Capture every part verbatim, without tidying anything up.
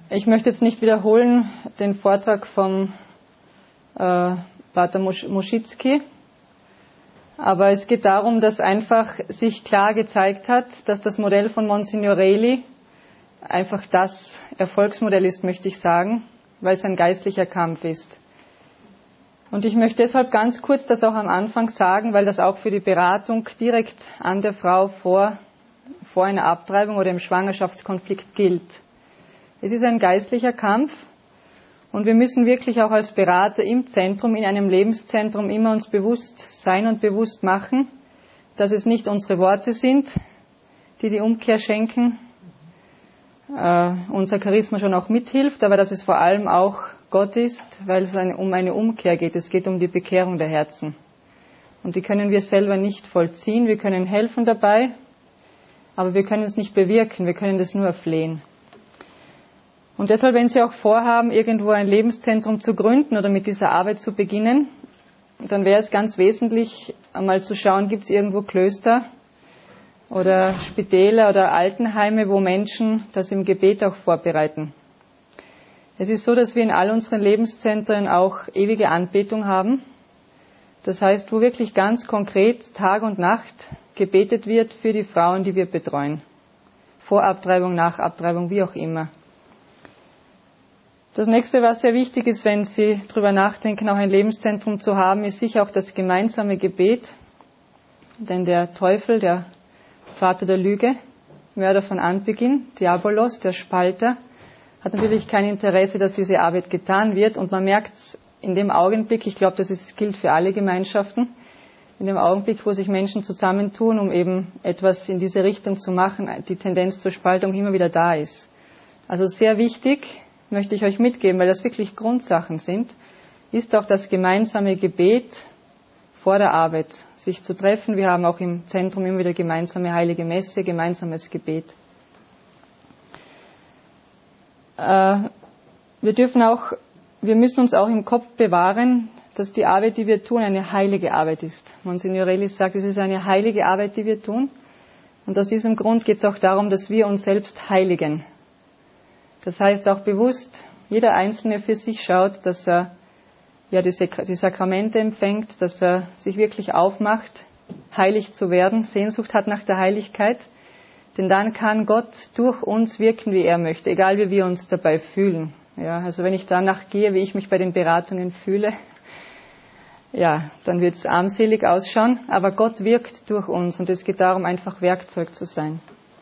Ich möchte jetzt nicht wiederholen den Vortrag vom äh, Pater Muschitzki, aber es geht darum, dass einfach sich klar gezeigt hat, dass das Modell von Monsignor Reli einfach das Erfolgsmodell ist, möchte ich sagen, weil es ein geistlicher Kampf ist. Und ich möchte deshalb ganz kurz das auch am Anfang sagen, weil das auch für die Beratung direkt an der Frau vor, vor einer Abtreibung oder im Schwangerschaftskonflikt gilt. Es ist ein geistlicher Kampf und wir müssen wirklich auch als Berater im Zentrum, in einem Lebenszentrum immer uns bewusst sein und bewusst machen, dass es nicht unsere Worte sind, die die Umkehr schenken, äh, unser Charisma schon auch mithilft, aber dass es vor allem auch Gott ist, weil es eine, um eine Umkehr geht. Es geht um die Bekehrung der Herzen. Und die können wir selber nicht vollziehen. Wir können helfen dabei, aber wir können es nicht bewirken. Wir können das nur erflehen. Und deshalb, wenn Sie auch vorhaben, irgendwo ein Lebenszentrum zu gründen oder mit dieser Arbeit zu beginnen, dann wäre es ganz wesentlich, einmal zu schauen, gibt es irgendwo Klöster oder Spitäler oder Altenheime, wo Menschen das im Gebet auch vorbereiten. Es ist so, dass wir in all unseren Lebenszentren auch ewige Anbetung haben. Das heißt, wo wirklich ganz konkret Tag und Nacht gebetet wird für die Frauen, die wir betreuen. Vor Abtreibung, nach Abtreibung, wie auch immer. Das nächste, was sehr wichtig ist, wenn Sie darüber nachdenken, auch ein Lebenszentrum zu haben, ist sicher auch das gemeinsame Gebet. Denn der Teufel, der Vater der Lüge, Mörder von Anbeginn, Diabolos, der Spalter, hat natürlich kein Interesse, dass diese Arbeit getan wird. Und man merkt es in dem Augenblick, ich glaube, das ist, gilt für alle Gemeinschaften, in dem Augenblick, wo sich Menschen zusammentun, um eben etwas in diese Richtung zu machen, die Tendenz zur Spaltung immer wieder da ist. Also sehr wichtig, möchte ich euch mitgeben, weil das wirklich Grundsachen sind, ist auch das gemeinsame Gebet vor der Arbeit, sich zu treffen. Wir haben auch im Zentrum immer wieder gemeinsame Heilige Messe, gemeinsames Gebet. Wir dürfen auch, wir müssen uns auch im Kopf bewahren, dass die Arbeit, die wir tun, eine heilige Arbeit ist. Monsignor Reli sagt, es ist eine heilige Arbeit, die wir tun. Und aus diesem Grund geht es auch darum, dass wir uns selbst heiligen. Das heißt auch bewusst, jeder Einzelne für sich schaut, dass er ja die Sakramente empfängt, dass er sich wirklich aufmacht, heilig zu werden, Sehnsucht hat nach der Heiligkeit. Denn dann kann Gott durch uns wirken, wie er möchte, egal wie wir uns dabei fühlen. Ja, also wenn ich danach gehe, wie ich mich bei den Beratungen fühle, ja, dann wird es armselig ausschauen. Aber Gott wirkt durch uns und es geht darum, einfach Werkzeug zu sein.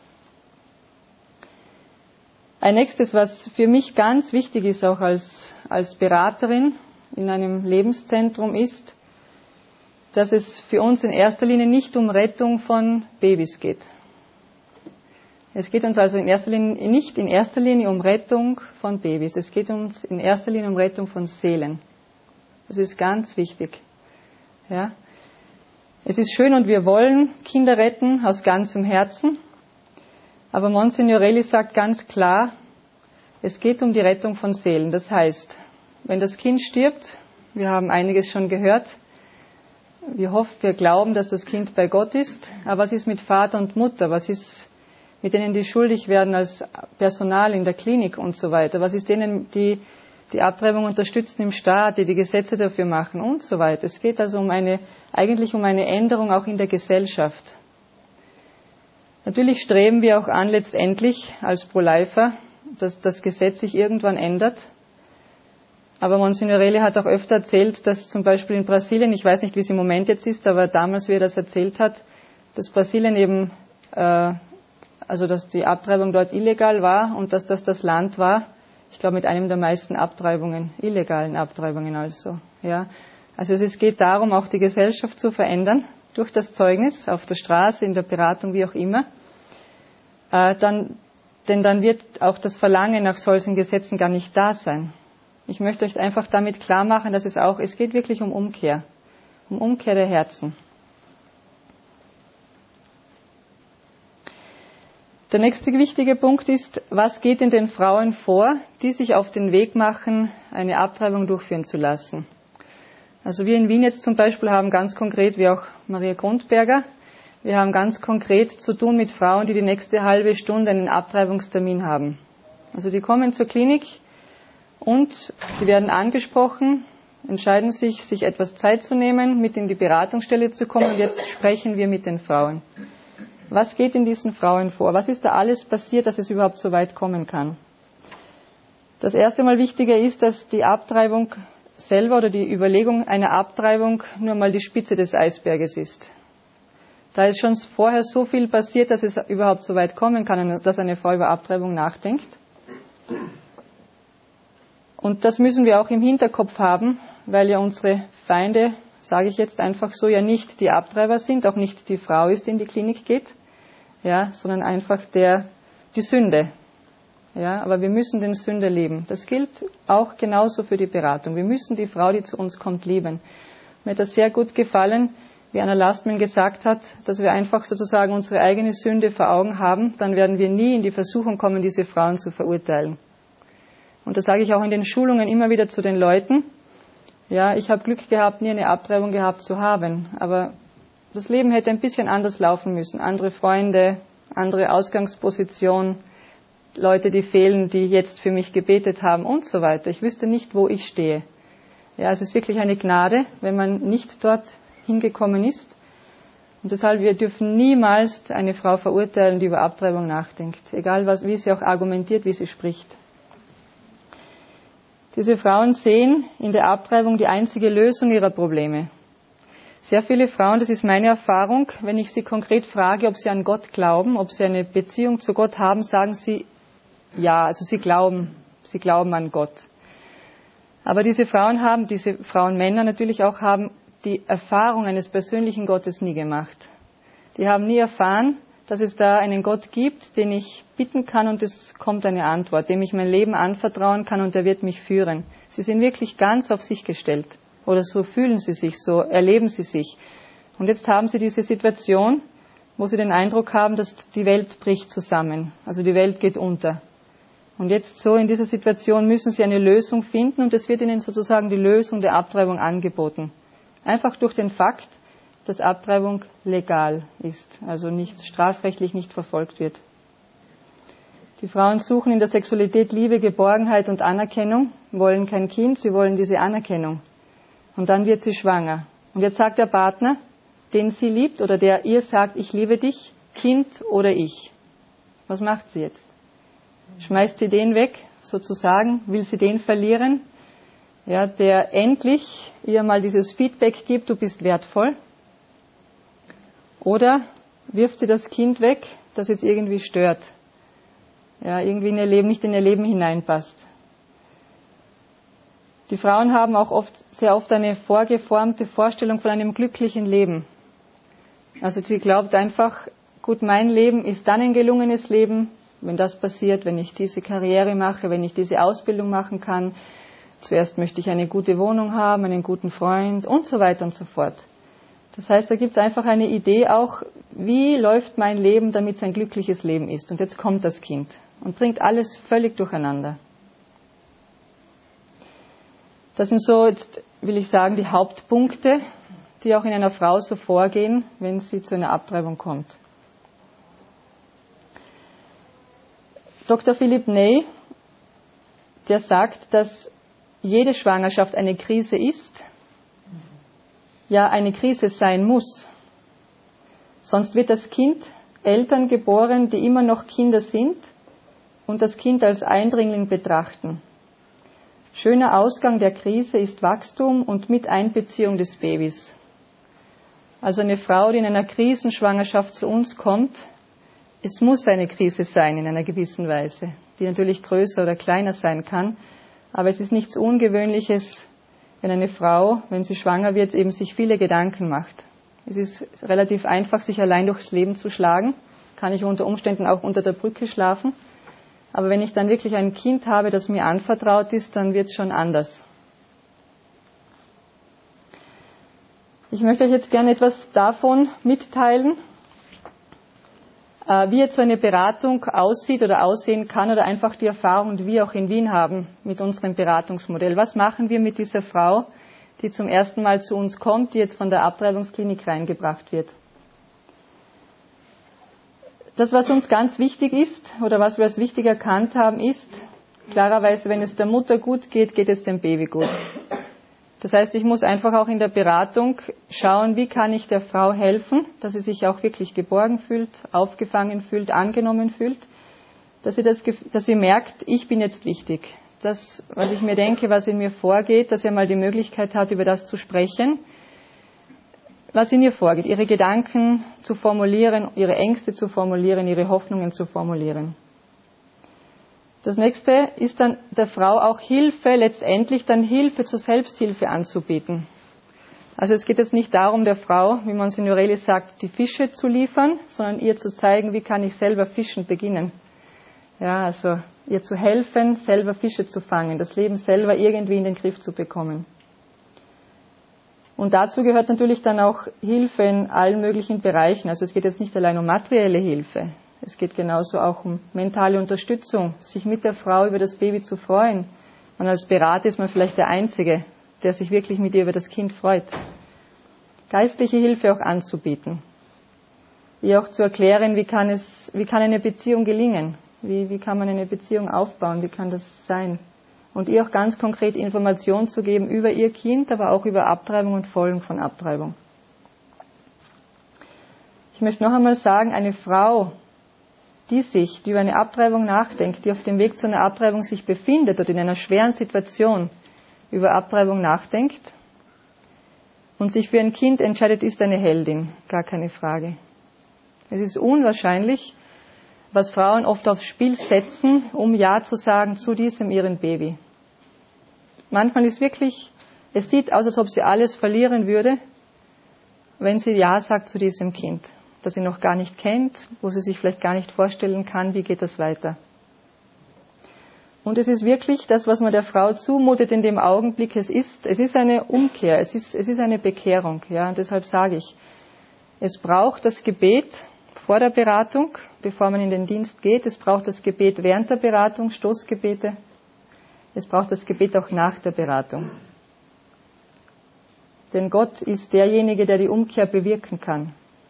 Ein nächstes, was für mich ganz wichtig ist, auch als, als Beraterin in einem Lebenszentrum, ist, dass es für uns in erster Linie nicht um Rettung von Babys geht. Es geht uns also in erster Linie, nicht in erster Linie um Rettung von Babys. Es geht uns in erster Linie um Rettung von Seelen. Das ist ganz wichtig. Ja. Es ist schön und wir wollen Kinder retten aus ganzem Herzen. Aber Monsignor Reli sagt ganz klar, es geht um die Rettung von Seelen. Das heißt, wenn das Kind stirbt, wir haben einiges schon gehört, wir hoffen, wir glauben, dass das Kind bei Gott ist. Aber was ist mit Vater und Mutter? Was ist mit denen, die schuldig werden als Personal in der Klinik und so weiter? Was ist denen, die die Abtreibung unterstützen im Staat, die die Gesetze dafür machen und so weiter? Es geht also um eine, eigentlich um eine Änderung auch in der Gesellschaft. Natürlich streben wir auch an, letztendlich als Pro-Lifer, dass das Gesetz sich irgendwann ändert. Aber Monsignor Reli hat auch öfter erzählt, dass zum Beispiel in Brasilien, ich weiß nicht, wie es im Moment jetzt ist, aber damals, wie er das erzählt hat, dass Brasilien eben, äh, also dass die Abtreibung dort illegal war und dass das das Land war, ich glaube mit einem der meisten Abtreibungen, illegalen Abtreibungen also. Ja. Also es geht darum, auch die Gesellschaft zu verändern, durch das Zeugnis, auf der Straße, in der Beratung, wie auch immer. Äh, dann, denn dann wird auch das Verlangen nach solchen Gesetzen gar nicht da sein. Ich möchte euch einfach damit klar machen, dass es auch, es geht wirklich um Umkehr, um Umkehr der Herzen. Der nächste wichtige Punkt ist, was geht in den Frauen vor, die sich auf den Weg machen, eine Abtreibung durchführen zu lassen. Also wir in Wien jetzt zum Beispiel haben ganz konkret, wie auch Maria Grundberger, wir haben ganz konkret zu tun mit Frauen, die die nächste halbe Stunde einen Abtreibungstermin haben. Also die kommen zur Klinik und die werden angesprochen, entscheiden sich, sich etwas Zeit zu nehmen, mit in die Beratungsstelle zu kommen und jetzt sprechen wir mit den Frauen. Was geht in diesen Frauen vor? Was ist da alles passiert, dass es überhaupt so weit kommen kann? Das erste Mal wichtiger ist, dass die Abtreibung selber oder die Überlegung einer Abtreibung nur mal die Spitze des Eisberges ist. Da ist schon vorher so viel passiert, dass es überhaupt so weit kommen kann, dass eine Frau über Abtreibung nachdenkt. Und das müssen wir auch im Hinterkopf haben, weil ja unsere Feinde, sage ich jetzt einfach so, ja nicht die Abtreiber sind, auch nicht die Frau ist, die in die Klinik geht, ja, sondern einfach der, die Sünde. Ja, aber wir müssen den Sünder lieben. Das gilt auch genauso für die Beratung. Wir müssen die Frau, die zu uns kommt, lieben. Mir hat das sehr gut gefallen, wie Anna Lastman gesagt hat, dass wir einfach sozusagen unsere eigene Sünde vor Augen haben, dann werden wir nie in die Versuchung kommen, diese Frauen zu verurteilen. Und das sage ich auch in den Schulungen immer wieder zu den Leuten. Ja, ich habe Glück gehabt, nie eine Abtreibung gehabt zu haben, aber das Leben hätte ein bisschen anders laufen müssen. Andere Freunde, andere Ausgangsposition, Leute, die fehlen, die jetzt für mich gebetet haben und so weiter. Ich wüsste nicht, wo ich stehe. Ja, es ist wirklich eine Gnade, wenn man nicht dort hingekommen ist. Und deshalb, wir dürfen niemals eine Frau verurteilen, die über Abtreibung nachdenkt. Egal, was, wie sie auch argumentiert, wie sie spricht. Diese Frauen sehen in der Abtreibung die einzige Lösung ihrer Probleme. Sehr viele Frauen, das ist meine Erfahrung, wenn ich sie konkret frage, ob sie an Gott glauben, ob sie eine Beziehung zu Gott haben, sagen sie, ja, also sie glauben, sie glauben an Gott. Aber diese Frauen haben, diese Frauen, Männer natürlich auch, haben die Erfahrung eines persönlichen Gottes nie gemacht. Die haben nie erfahren, dass es da einen Gott gibt, den ich bitten kann und es kommt eine Antwort, dem ich mein Leben anvertrauen kann und der wird mich führen. Sie sind wirklich ganz auf sich gestellt. Oder so fühlen sie sich, so erleben sie sich. Und jetzt haben sie diese Situation, wo sie den Eindruck haben, dass die Welt bricht zusammen. Also die Welt geht unter. Und jetzt so in dieser Situation müssen sie eine Lösung finden und es wird ihnen sozusagen die Lösung der Abtreibung angeboten. Einfach durch den Fakt, dass Abtreibung legal ist, also nicht strafrechtlich nicht verfolgt wird. Die Frauen suchen in der Sexualität Liebe, Geborgenheit und Anerkennung, wollen kein Kind, sie wollen diese Anerkennung. Und dann wird sie schwanger. Und jetzt sagt der Partner, den sie liebt oder der ihr sagt, ich liebe dich, Kind oder ich. Was macht sie jetzt? Schmeißt sie den weg, sozusagen? Will sie den verlieren? Ja, der endlich ihr mal dieses Feedback gibt, du bist wertvoll. Oder wirft sie das Kind weg, das jetzt irgendwie stört. Ja, irgendwie in ihr Leben, nicht in ihr Leben hineinpasst. Die Frauen haben auch oft, sehr oft eine vorgeformte Vorstellung von einem glücklichen Leben. Also sie glaubt einfach, gut, mein Leben ist dann ein gelungenes Leben, wenn das passiert, wenn ich diese Karriere mache, wenn ich diese Ausbildung machen kann. Zuerst möchte ich eine gute Wohnung haben, einen guten Freund und so weiter und so fort. Das heißt, da gibt es einfach eine Idee auch, wie läuft mein Leben, damit es ein glückliches Leben ist. Und jetzt kommt das Kind und bringt alles völlig durcheinander. Das sind so, jetzt will ich sagen, die Hauptpunkte, die auch in einer Frau so vorgehen, wenn sie zu einer Abtreibung kommt. Doktor Philip Ney, der sagt, dass jede Schwangerschaft eine Krise ist, ja eine Krise sein muss. Sonst wird das Kind Eltern geboren, die immer noch Kinder sind und das Kind als Eindringling betrachten. Schöner Ausgang der Krise ist Wachstum und Miteinbeziehung des Babys. Also eine Frau, die in einer Krisenschwangerschaft zu uns kommt, es muss eine Krise sein in einer gewissen Weise, die natürlich größer oder kleiner sein kann, aber es ist nichts Ungewöhnliches, wenn eine Frau, wenn sie schwanger wird, eben sich viele Gedanken macht. Es ist relativ einfach, sich allein durchs Leben zu schlagen, kann ich unter Umständen auch unter der Brücke schlafen, aber wenn ich dann wirklich ein Kind habe, das mir anvertraut ist, dann wird es schon anders. Ich möchte euch jetzt gerne etwas davon mitteilen, wie jetzt so eine Beratung aussieht oder aussehen kann oder einfach die Erfahrung, die wir auch in Wien haben mit unserem Beratungsmodell. Was machen wir mit dieser Frau, die zum ersten Mal zu uns kommt, die jetzt von der Abtreibungsklinik reingebracht wird? Das, was uns ganz wichtig ist oder was wir als wichtig erkannt haben, ist, Klarerweise, wenn es der Mutter gut geht, geht es dem Baby gut. Das heißt, ich muss einfach auch in der Beratung schauen, wie kann ich der Frau helfen, dass sie sich auch wirklich geborgen fühlt, aufgefangen fühlt, angenommen fühlt, dass sie, das, dass sie merkt, ich bin jetzt wichtig. Das, was ich mir denke, was in mir vorgeht, dass sie mal die Möglichkeit hat, über das zu sprechen, was in ihr vorgeht, ihre Gedanken zu formulieren, ihre Ängste zu formulieren, ihre Hoffnungen zu formulieren. Das nächste ist dann der Frau auch Hilfe, letztendlich dann Hilfe zur Selbsthilfe anzubieten. Also es geht jetzt nicht darum, der Frau, wie man es in Ureli sagt, die Fische zu liefern, sondern ihr zu zeigen, wie kann ich selber fischen beginnen. Ja, also ihr zu helfen, selber Fische zu fangen, das Leben selber irgendwie in den Griff zu bekommen. Und dazu gehört natürlich dann auch Hilfe in allen möglichen Bereichen. Also es geht jetzt nicht allein um materielle Hilfe. Es geht genauso auch um mentale Unterstützung, sich mit der Frau über das Baby zu freuen. Und als Berater ist man vielleicht der Einzige, der sich wirklich mit ihr über das Kind freut. Geistliche Hilfe auch anzubieten. Ihr auch zu erklären, wie kann es, wie kann eine Beziehung gelingen? Wie, wie kann man eine Beziehung aufbauen? Wie kann das sein? Und ihr auch ganz konkret Informationen zu geben über ihr Kind, aber auch über Abtreibung und Folgen von Abtreibung. Ich möchte noch einmal sagen, eine Frau, die sich, die über eine Abtreibung nachdenkt, die auf dem Weg zu einer Abtreibung sich befindet oder in einer schweren Situation über Abtreibung nachdenkt und sich für ein Kind entscheidet, ist eine Heldin, gar keine Frage. Es ist unwahrscheinlich, was Frauen oft aufs Spiel setzen, um Ja zu sagen zu diesem ihrem Baby. Manchmal ist wirklich, es sieht aus, als ob sie alles verlieren würde, wenn sie Ja sagt zu diesem Kind, das sie noch gar nicht kennt, wo sie sich vielleicht gar nicht vorstellen kann, wie geht das weiter. Und es ist wirklich das, was man der Frau zumutet in dem Augenblick, es ist, es ist eine Umkehr, es ist, es ist eine Bekehrung. Ja, und deshalb sage ich, es braucht das Gebet vor der Beratung, bevor man in den Dienst geht, es braucht das Gebet während der Beratung, Stoßgebete, es braucht das Gebet auch nach der Beratung. Denn Gott ist derjenige, der die Umkehr bewirken kann.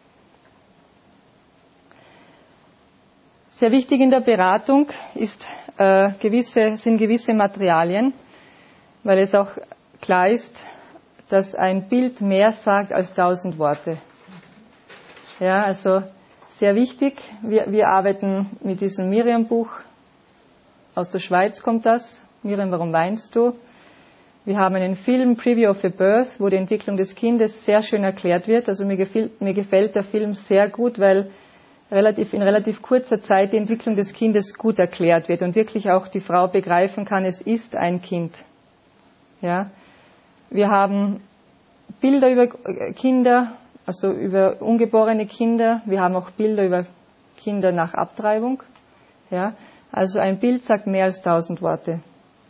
Sehr wichtig in der Beratung ist, äh, gewisse, sind gewisse Materialien, weil es auch klar ist, dass ein Bild mehr sagt als tausend Worte. Ja, also sehr wichtig. Wir, wir arbeiten mit diesem Miriam-Buch. Aus der Schweiz kommt das. Miriam, warum weinst du? Wir haben einen Film, Preview of a Birth, wo die Entwicklung des Kindes sehr schön erklärt wird. Also mir gefällt, mir gefällt der Film sehr gut, weil relativ, in relativ kurzer Zeit die Entwicklung des Kindes gut erklärt wird und wirklich auch die Frau begreifen kann, es ist ein Kind. Ja. Wir haben Bilder über Kinder, also über ungeborene Kinder. Wir haben auch Bilder über Kinder nach Abtreibung. Ja. Also ein Bild sagt mehr als tausend Worte.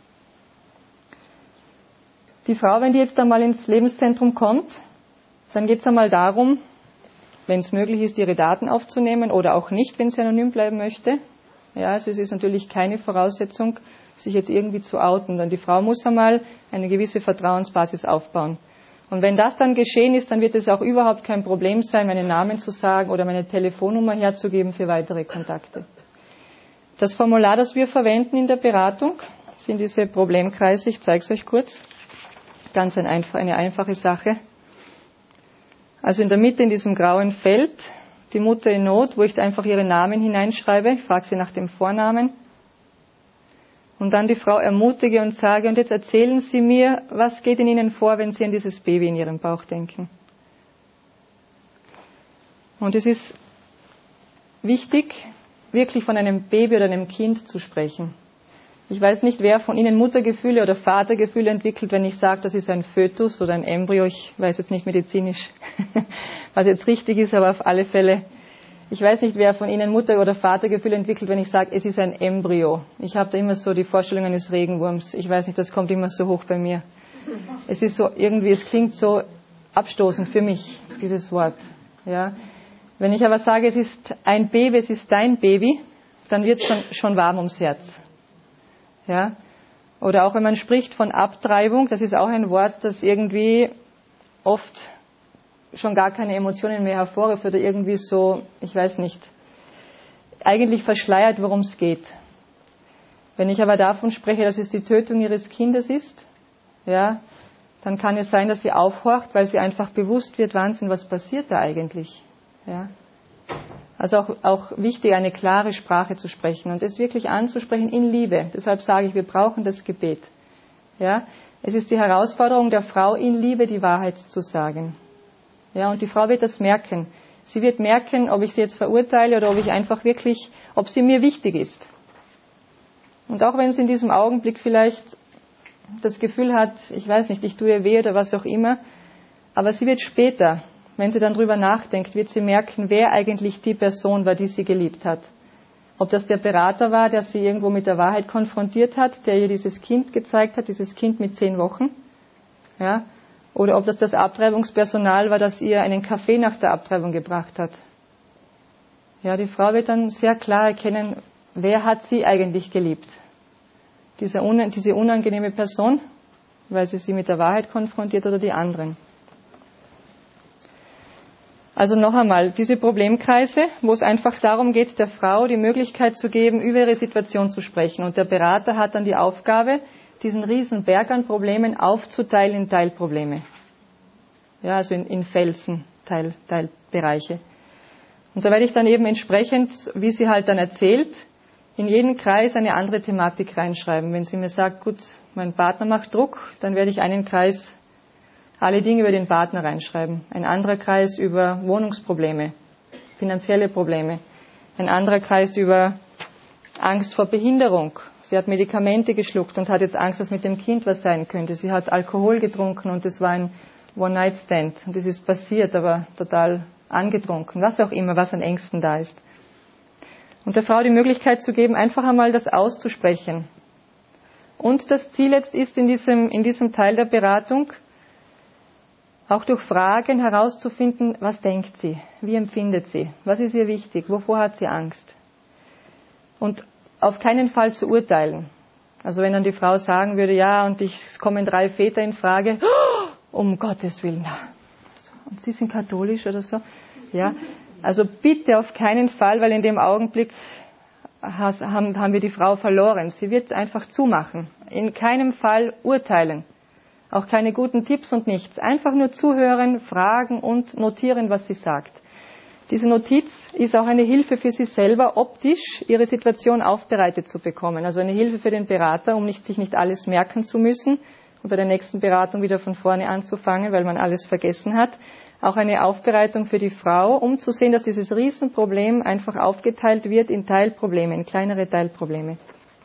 Die Frau, wenn die jetzt einmal ins Lebenszentrum kommt, dann geht es einmal darum, wenn es möglich ist, ihre Daten aufzunehmen oder auch nicht, wenn sie anonym bleiben möchte. Ja, also es ist natürlich keine Voraussetzung, sich jetzt irgendwie zu outen, denn die Frau muss einmal eine gewisse Vertrauensbasis aufbauen. Und wenn das dann geschehen ist, dann wird es auch überhaupt kein Problem sein, meinen Namen zu sagen oder meine Telefonnummer herzugeben für weitere Kontakte. Das Formular, das wir verwenden in der Beratung, sind diese Problemkreise. Ich zeige es euch kurz. Ganz ein einfach, eine einfache Sache. Also in der Mitte in diesem grauen Feld, die Mutter in Not, wo ich einfach ihren Namen hineinschreibe. Ich frage sie nach dem Vornamen. Und dann die Frau ermutige und sage, und jetzt erzählen Sie mir, was geht in Ihnen vor, wenn Sie an dieses Baby in Ihrem Bauch denken. Und es ist wichtig, wirklich von einem Baby oder einem Kind zu sprechen. Ich weiß nicht, wer von Ihnen Muttergefühle oder Vatergefühle entwickelt, wenn ich sage, das ist ein Fötus oder ein Embryo. Ich weiß jetzt nicht medizinisch, was jetzt richtig ist, aber auf alle Fälle. Ich weiß nicht, wer von Ihnen Mutter- oder Vatergefühle entwickelt, wenn ich sage, es ist ein Embryo. Ich habe da immer so die Vorstellung eines Regenwurms. Ich weiß nicht, das kommt immer so hoch bei mir. Es ist so irgendwie, es klingt so abstoßend für mich, dieses Wort. Ja. Wenn ich aber sage, es ist ein Baby, es ist dein Baby, dann wird es schon, schon warm ums Herz. Ja. Oder auch wenn man spricht von Abtreibung, das ist auch ein Wort, das irgendwie oft schon gar keine Emotionen mehr hervorruft oder irgendwie so, ich weiß nicht, eigentlich verschleiert, worum es geht. Wenn ich aber davon spreche, dass es die Tötung ihres Kindes ist, ja, dann kann es sein, dass sie aufhorcht, weil sie einfach bewusst wird, Wahnsinn, was passiert da eigentlich? Ja. Also auch, auch wichtig, eine klare Sprache zu sprechen und es wirklich anzusprechen in Liebe. Deshalb sage ich, wir brauchen das Gebet. Ja. Es ist die Herausforderung der Frau, in Liebe die Wahrheit zu sagen. Ja, und die Frau wird das merken. Sie wird merken, ob ich sie jetzt verurteile oder ob ich einfach wirklich, ob sie mir wichtig ist. Und auch wenn sie in diesem Augenblick vielleicht das Gefühl hat, ich weiß nicht, ich tue ihr weh oder was auch immer, aber sie wird später, wenn sie dann drüber nachdenkt, wird sie merken, wer eigentlich die Person war, die sie geliebt hat. Ob das der Berater war, der sie irgendwo mit der Wahrheit konfrontiert hat, der ihr dieses Kind gezeigt hat, dieses Kind mit zehn Wochen, ja, oder ob das das Abtreibungspersonal war, das ihr einen Kaffee nach der Abtreibung gebracht hat. Ja, die Frau wird dann sehr klar erkennen, wer hat sie eigentlich geliebt. Diese, un- diese unangenehme Person, weil sie sie mit der Wahrheit konfrontiert, oder die anderen. Also noch einmal, diese Problemkreise, wo es einfach darum geht, der Frau die Möglichkeit zu geben, über ihre Situation zu sprechen. Und der Berater hat dann die Aufgabe, diesen riesen Berg an Problemen aufzuteilen in Teilprobleme. Ja, also in, in Felsen, Teil, Teilbereiche. Und da werde ich dann eben entsprechend, wie sie halt dann erzählt, in jeden Kreis eine andere Thematik reinschreiben. Wenn sie mir sagt, gut, mein Partner macht Druck, dann werde ich einen Kreis alle Dinge über den Partner reinschreiben. Ein anderer Kreis über Wohnungsprobleme, finanzielle Probleme. Ein anderer Kreis über Angst vor Behinderung. Sie hat Medikamente geschluckt und hat jetzt Angst, dass mit dem Kind was sein könnte. Sie hat Alkohol getrunken und es war ein One-Night-Stand. Und das ist passiert, aber total angetrunken. Was auch immer, was an Ängsten da ist. Und der Frau die Möglichkeit zu geben, einfach einmal das auszusprechen. Und das Ziel jetzt ist in diesem, in diesem Teil der Beratung, auch durch Fragen herauszufinden, was denkt sie, wie empfindet sie, was ist ihr wichtig, wovor hat sie Angst. Und auf keinen Fall zu urteilen. Also wenn dann die Frau sagen würde, ja, und ich, es kommen drei Väter in Frage, oh, um Gottes Willen, und Sie sind katholisch oder so, ja. Also bitte auf keinen Fall, weil in dem Augenblick haben wir die Frau verloren. Sie wird einfach zumachen. In keinem Fall urteilen. Auch keine guten Tipps und nichts. Einfach nur zuhören, fragen und notieren, was sie sagt. Diese Notiz ist auch eine Hilfe für Sie selber, optisch Ihre Situation aufbereitet zu bekommen. Also eine Hilfe für den Berater, um nicht, sich nicht alles merken zu müssen und bei der nächsten Beratung wieder von vorne anzufangen, weil man alles vergessen hat. Auch eine Aufbereitung für die Frau, um zu sehen, dass dieses Riesenproblem einfach aufgeteilt wird in Teilprobleme, in kleinere Teilprobleme.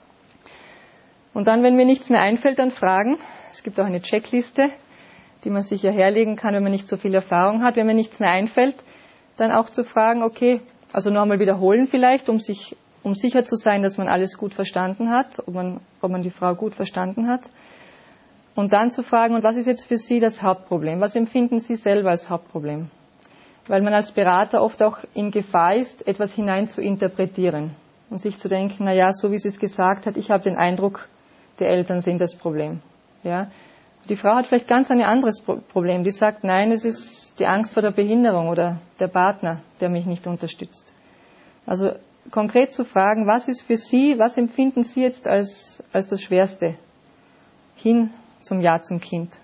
Und dann, wenn mir nichts mehr einfällt, dann fragen. Es gibt auch eine Checkliste, die man sich ja herlegen kann, wenn man nicht so viel Erfahrung hat. Wenn mir nichts mehr einfällt, dann auch zu fragen, okay, also noch einmal wiederholen vielleicht, um sich, um sicher zu sein, dass man alles gut verstanden hat, ob man, ob man die Frau gut verstanden hat. Und dann zu fragen, und was ist jetzt für Sie das Hauptproblem? Was empfinden Sie selber als Hauptproblem? Weil man als Berater oft auch in Gefahr ist, etwas hinein zu interpretieren und sich zu denken, na ja, so wie sie es gesagt hat, ich habe den Eindruck, die Eltern sind das Problem. Ja? Die Frau hat vielleicht ganz ein anderes Problem. Die sagt, nein, es ist die Angst vor der Behinderung oder der Partner, der mich nicht unterstützt. Also konkret zu fragen, was ist für Sie, was empfinden Sie jetzt als, als das Schwerste hin zum Ja zum Kind.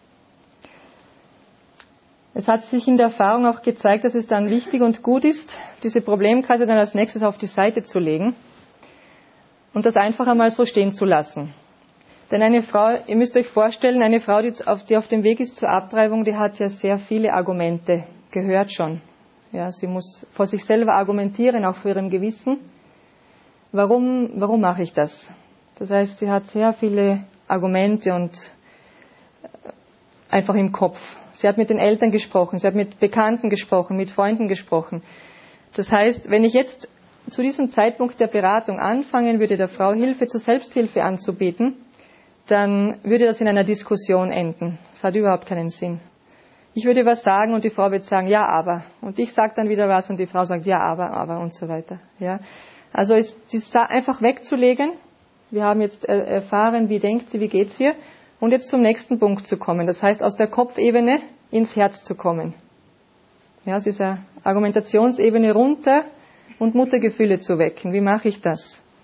Es hat sich in der Erfahrung auch gezeigt, dass es dann wichtig und gut ist, diese Problemkreise dann als nächstes auf die Seite zu legen und das einfach einmal so stehen zu lassen. Denn eine Frau, ihr müsst euch vorstellen, eine Frau, die auf, die auf dem Weg ist zur Abtreibung, die hat ja sehr viele Argumente gehört schon. Ja, sie muss vor sich selber argumentieren, auch vor ihrem Gewissen. Warum, warum mache ich das? Das heißt, sie hat sehr viele Argumente und einfach im Kopf. Sie hat mit den Eltern gesprochen, sie hat mit Bekannten gesprochen, mit Freunden gesprochen. Das heißt, wenn ich jetzt zu diesem Zeitpunkt der Beratung anfangen würde, der Frau Hilfe zur Selbsthilfe anzubieten, dann würde das in einer Diskussion enden. Das hat überhaupt keinen Sinn. Ich würde was sagen und die Frau wird sagen, ja, aber. Und ich sage dann wieder was und die Frau sagt, ja, aber, aber und so weiter. Ja. Also ist das einfach wegzulegen. Wir haben jetzt erfahren, wie denkt sie, wie geht's ihr. Und jetzt zum nächsten Punkt zu kommen. Das heißt, aus der Kopfebene ins Herz zu kommen. Ja, aus dieser Argumentationsebene runter und Muttergefühle zu wecken. Wie mache ich das?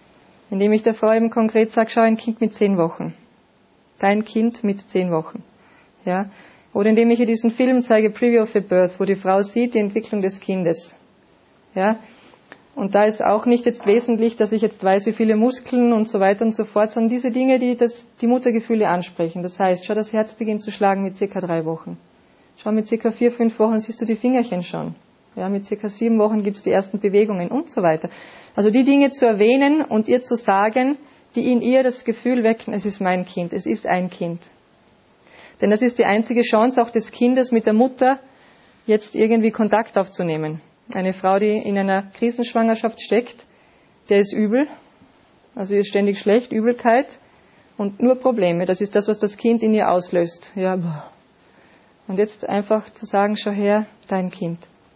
Indem ich der Frau eben konkret sage, schau, ein Kind mit zehn Wochen. Dein Kind mit zehn Wochen. Ja. Oder indem ich ihr diesen Film zeige, Preview of a Birth, wo die Frau sieht die Entwicklung des Kindes. Ja. Und da ist auch nicht jetzt wesentlich, dass ich jetzt weiß, wie viele Muskeln und so weiter und so fort, sondern diese Dinge, die das, die Muttergefühle ansprechen. Das heißt, schau, das Herz beginnt zu schlagen mit circa drei Wochen. Schau, mit circa vier, fünf Wochen siehst du die Fingerchen schon. Ja, mit circa sieben Wochen gibt es die ersten Bewegungen und so weiter. Also die Dinge zu erwähnen und ihr zu sagen, die in ihr das Gefühl wecken, es ist mein Kind, es ist ein Kind. Denn das ist die einzige Chance auch des Kindes mit der Mutter, jetzt irgendwie Kontakt aufzunehmen. Eine Frau, die in einer Krisenschwangerschaft steckt, der ist übel, also ihr ist ständig schlecht, Übelkeit und nur Probleme. Das ist das, was das Kind in ihr auslöst. Ja, boah. Und jetzt einfach zu sagen, schau her, dein Kind.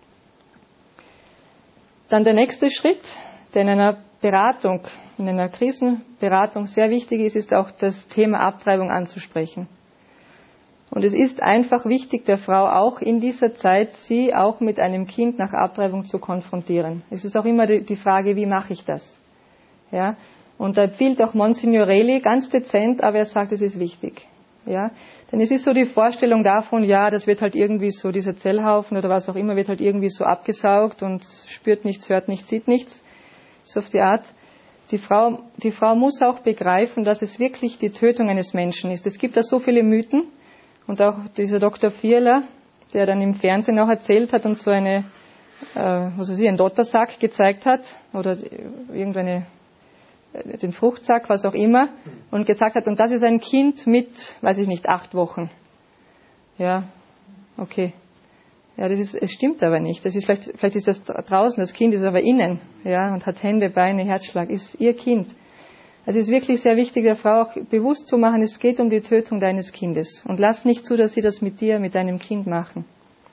Dann der nächste Schritt, der in einer Beratung, in einer Krisenberatung sehr wichtig ist, ist auch das Thema Abtreibung anzusprechen. Und es ist einfach wichtig, der Frau auch in dieser Zeit, sie auch mit einem Kind nach Abtreibung zu konfrontieren. Es ist auch immer die Frage, wie mache ich das? Ja? Und da empfiehlt auch Monsignor Reli ganz dezent, aber er sagt, es ist wichtig. Ja? Denn es ist so die Vorstellung davon, ja, das wird halt irgendwie so, dieser Zellhaufen oder was auch immer, wird halt irgendwie so abgesaugt und spürt nichts, hört nichts, sieht nichts. So auf die Art. Die Frau, die Frau muss auch begreifen, dass es wirklich die Tötung eines Menschen ist. Es gibt da so viele Mythen. Und auch dieser Doktor Vierler, der dann im Fernsehen auch erzählt hat und so eine, äh, was weiß ich, einen Dottersack gezeigt hat oder irgendeine, den Fruchtsack, was auch immer, und gesagt hat, und das ist ein Kind mit, weiß ich nicht, acht Wochen. Ja, okay. Ja, das ist, es stimmt aber nicht. Das ist vielleicht, vielleicht ist das draußen, das Kind ist aber innen, ja, und hat Hände, Beine, Herzschlag, ist ihr Kind. Also es ist wirklich sehr wichtig, der Frau auch bewusst zu machen, es geht um die Tötung deines Kindes. Und lass nicht zu, dass sie das mit dir, mit deinem Kind machen.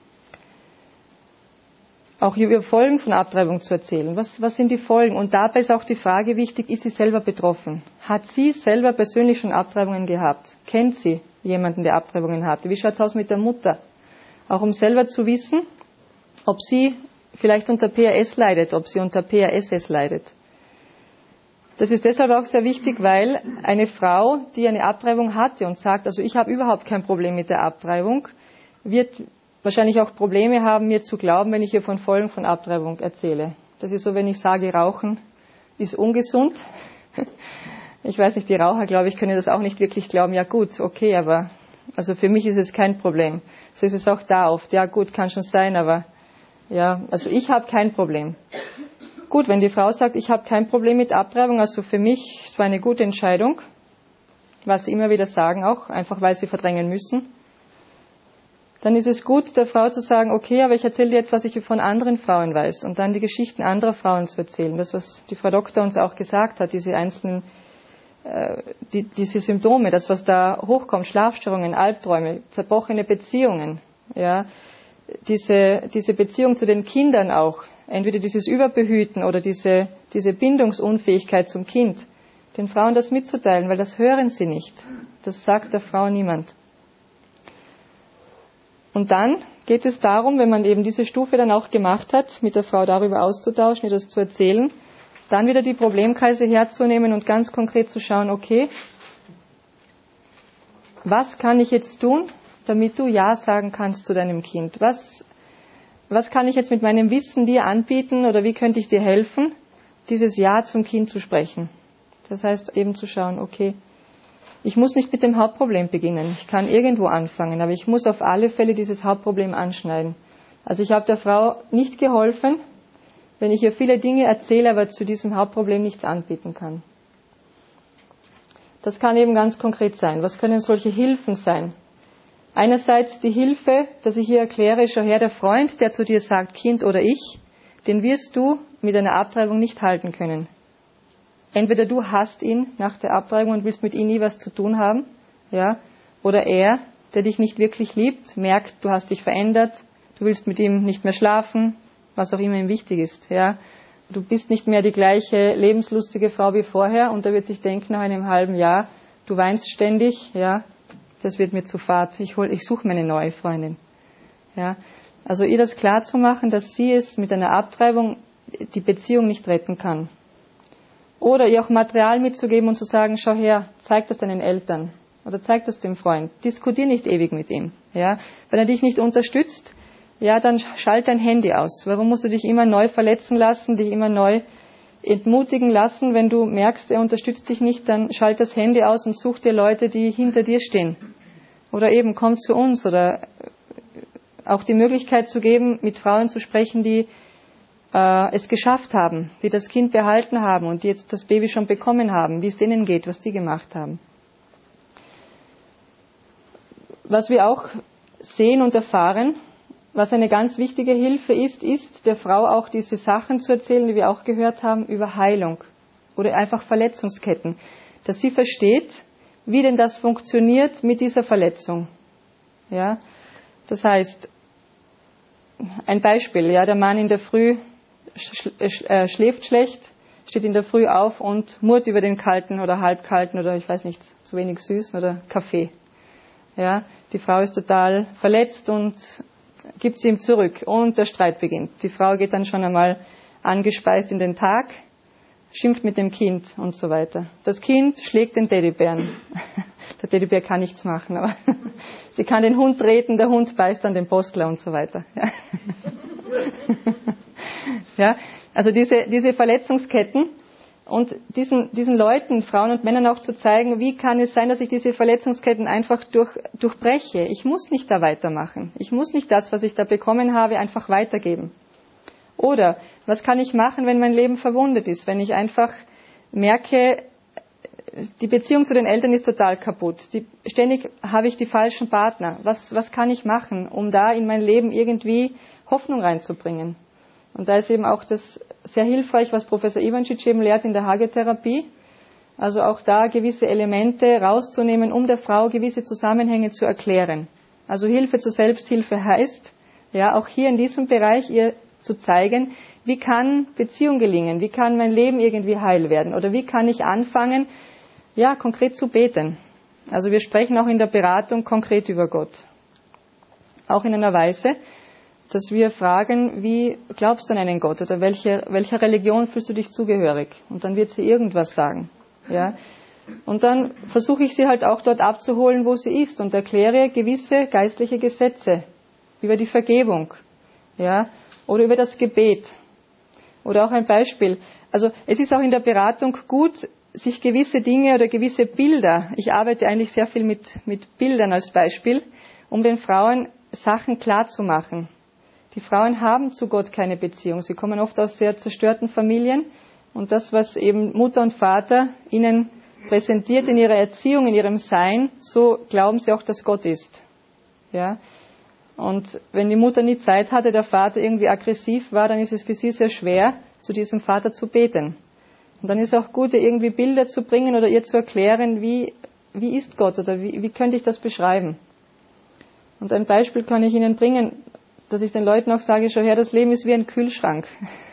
Auch über Folgen von Abtreibung zu erzählen. Was, was sind die Folgen? Und dabei ist auch die Frage wichtig, ist sie selber betroffen? Hat sie selber persönlich schon Abtreibungen gehabt? Kennt sie jemanden, der Abtreibungen hatte? Wie schaut es aus mit der Mutter? Auch um selber zu wissen, ob sie vielleicht unter P R S leidet, ob sie unter P R S S leidet. Das ist deshalb auch sehr wichtig, weil eine Frau, die eine Abtreibung hatte und sagt, also ich habe überhaupt kein Problem mit der Abtreibung, wird wahrscheinlich auch Probleme haben, mir zu glauben, wenn ich ihr von Folgen von Abtreibung erzähle. Das ist so, wenn ich sage, Rauchen ist ungesund. Ich weiß nicht, die Raucher, glaube ich, können das auch nicht wirklich glauben. Ja gut, okay, aber also für mich ist es kein Problem. So ist es auch da oft. Ja gut, kann schon sein, aber ja, also ich habe kein Problem. Gut, wenn die Frau sagt, ich habe kein Problem mit Abtreibung, also für mich es war eine gute Entscheidung, was sie immer wieder sagen auch, einfach weil sie verdrängen müssen, dann ist es gut, der Frau zu sagen, okay, aber ich erzähle dir jetzt, was ich von anderen Frauen weiß und dann die Geschichten anderer Frauen zu erzählen. Das, was die Frau Doktor uns auch gesagt hat, diese einzelnen, äh, die, diese Symptome, das, was da hochkommt, Schlafstörungen, Albträume, zerbrochene Beziehungen, ja, diese, diese Beziehung zu den Kindern auch, entweder dieses Überbehüten oder diese, diese Bindungsunfähigkeit zum Kind, den Frauen das mitzuteilen, weil das hören sie nicht. Das sagt der Frau niemand. Und dann geht es darum, wenn man eben diese Stufe dann auch gemacht hat, mit der Frau darüber auszutauschen, ihr das zu erzählen, dann wieder die Problemkreise herzunehmen und ganz konkret zu schauen, okay, was kann ich jetzt tun, damit du Ja sagen kannst zu deinem Kind? Was Was kann ich jetzt mit meinem Wissen dir anbieten oder wie könnte ich dir helfen, dieses Ja zum Kind zu sprechen? Das heißt eben zu schauen, okay, ich muss nicht mit dem Hauptproblem beginnen. Ich kann irgendwo anfangen, aber ich muss auf alle Fälle dieses Hauptproblem anschneiden. Also ich habe der Frau nicht geholfen, wenn ich ihr viele Dinge erzähle, aber zu diesem Hauptproblem nichts anbieten kann. Das kann eben ganz konkret sein. Was können solche Hilfen sein? Einerseits die Hilfe, dass ich hier erkläre, schau her, der Freund, der zu dir sagt, Kind oder ich, den wirst du mit einer Abtreibung nicht halten können. Entweder du hasst ihn nach der Abtreibung und willst mit ihm nie was zu tun haben, ja, oder er, der dich nicht wirklich liebt, merkt, du hast dich verändert, du willst mit ihm nicht mehr schlafen, was auch immer ihm wichtig ist, ja. Du bist nicht mehr die gleiche lebenslustige Frau wie vorher und er wird sich denken nach einem halben Jahr, du weinst ständig, ja, das wird mir zu fad, ich, hol, ich suche mir eine neue Freundin. Ja, also ihr das klar zu machen, dass sie es mit einer Abtreibung die Beziehung nicht retten kann. Oder ihr auch Material mitzugeben und zu sagen, schau her, zeig das deinen Eltern oder zeig das dem Freund. Diskutier nicht ewig mit ihm. Ja? Wenn er dich nicht unterstützt, ja, dann schalt dein Handy aus. Warum musst du dich immer neu verletzen lassen, dich immer neu entmutigen lassen? Wenn du merkst, er unterstützt dich nicht, dann schalt das Handy aus und such dir Leute, die hinter dir stehen. Oder eben, komm zu uns. Oder auch die Möglichkeit zu geben, mit Frauen zu sprechen, die äh, es geschafft haben, die das Kind behalten haben und die jetzt das Baby schon bekommen haben, wie es denen geht, was die gemacht haben. Was wir auch sehen und erfahren, was eine ganz wichtige Hilfe ist, ist, der Frau auch diese Sachen zu erzählen, die wir auch gehört haben, über Heilung oder einfach Verletzungsketten. Dass sie versteht, wie denn das funktioniert mit dieser Verletzung. Ja, das heißt, ein Beispiel, ja, der Mann in der Früh schläft schlecht, steht in der Früh auf und murrt über den kalten oder halbkalten oder ich weiß nicht, zu wenig süßen oder Kaffee. Ja, die Frau ist total verletzt und gibt sie ihm zurück und der Streit beginnt. Die Frau geht dann schon einmal angespeist in den Tag, schimpft mit dem Kind und so weiter. Das Kind schlägt den Teddybären. Der Teddybär kann nichts machen, aber sie kann den Hund treten, der Hund beißt dann den Postler und so weiter. Ja, ja, also diese, diese Verletzungsketten und diesen, diesen Leuten, Frauen und Männern auch zu zeigen, wie kann es sein, dass ich diese Verletzungsketten einfach durch, durchbreche. Ich muss nicht da weitermachen. Ich muss nicht das, was ich da bekommen habe, einfach weitergeben. Oder was kann ich machen, wenn mein Leben verwundet ist, wenn ich einfach merke, die Beziehung zu den Eltern ist total kaputt. Die, ständig habe ich die falschen Partner. Was, was kann ich machen, um da in mein Leben irgendwie Hoffnung reinzubringen? Und da ist eben auch das sehr hilfreich, was Professor Ivancic eben lehrt in der Hagetherapie. Also auch da gewisse Elemente rauszunehmen, um der Frau gewisse Zusammenhänge zu erklären. Also Hilfe zur Selbsthilfe heißt, ja, auch hier in diesem Bereich ihr zu zeigen, wie kann Beziehung gelingen, wie kann mein Leben irgendwie heil werden oder wie kann ich anfangen, ja, konkret zu beten. Also wir sprechen auch in der Beratung konkret über Gott. Auch in einer Weise, dass wir fragen, wie glaubst du an einen Gott oder welche, welcher Religion fühlst du dich zugehörig? Und dann wird sie irgendwas sagen. Ja? Und dann versuche ich sie halt auch dort abzuholen, wo sie ist und erkläre gewisse geistliche Gesetze über die Vergebung, ja, oder über das Gebet. Oder auch ein Beispiel. Also es ist auch in der Beratung gut, sich gewisse Dinge oder gewisse Bilder, ich arbeite eigentlich sehr viel mit, mit Bildern als Beispiel, um den Frauen Sachen klar zu machen. Die Frauen haben zu Gott keine Beziehung. Sie kommen oft aus sehr zerstörten Familien. Und das, was eben Mutter und Vater ihnen präsentiert in ihrer Erziehung, in ihrem Sein, so glauben sie auch, dass Gott ist. Ja. Und wenn die Mutter nie Zeit hatte, der Vater irgendwie aggressiv war, dann ist es für sie sehr schwer, zu diesem Vater zu beten. Und dann ist es auch gut, ihr irgendwie Bilder zu bringen oder ihr zu erklären, wie, wie ist Gott oder wie, wie könnte ich das beschreiben. Und ein Beispiel kann ich Ihnen bringen, dass ich den Leuten auch sage, schau her, das Leben ist wie ein Kühlschrank.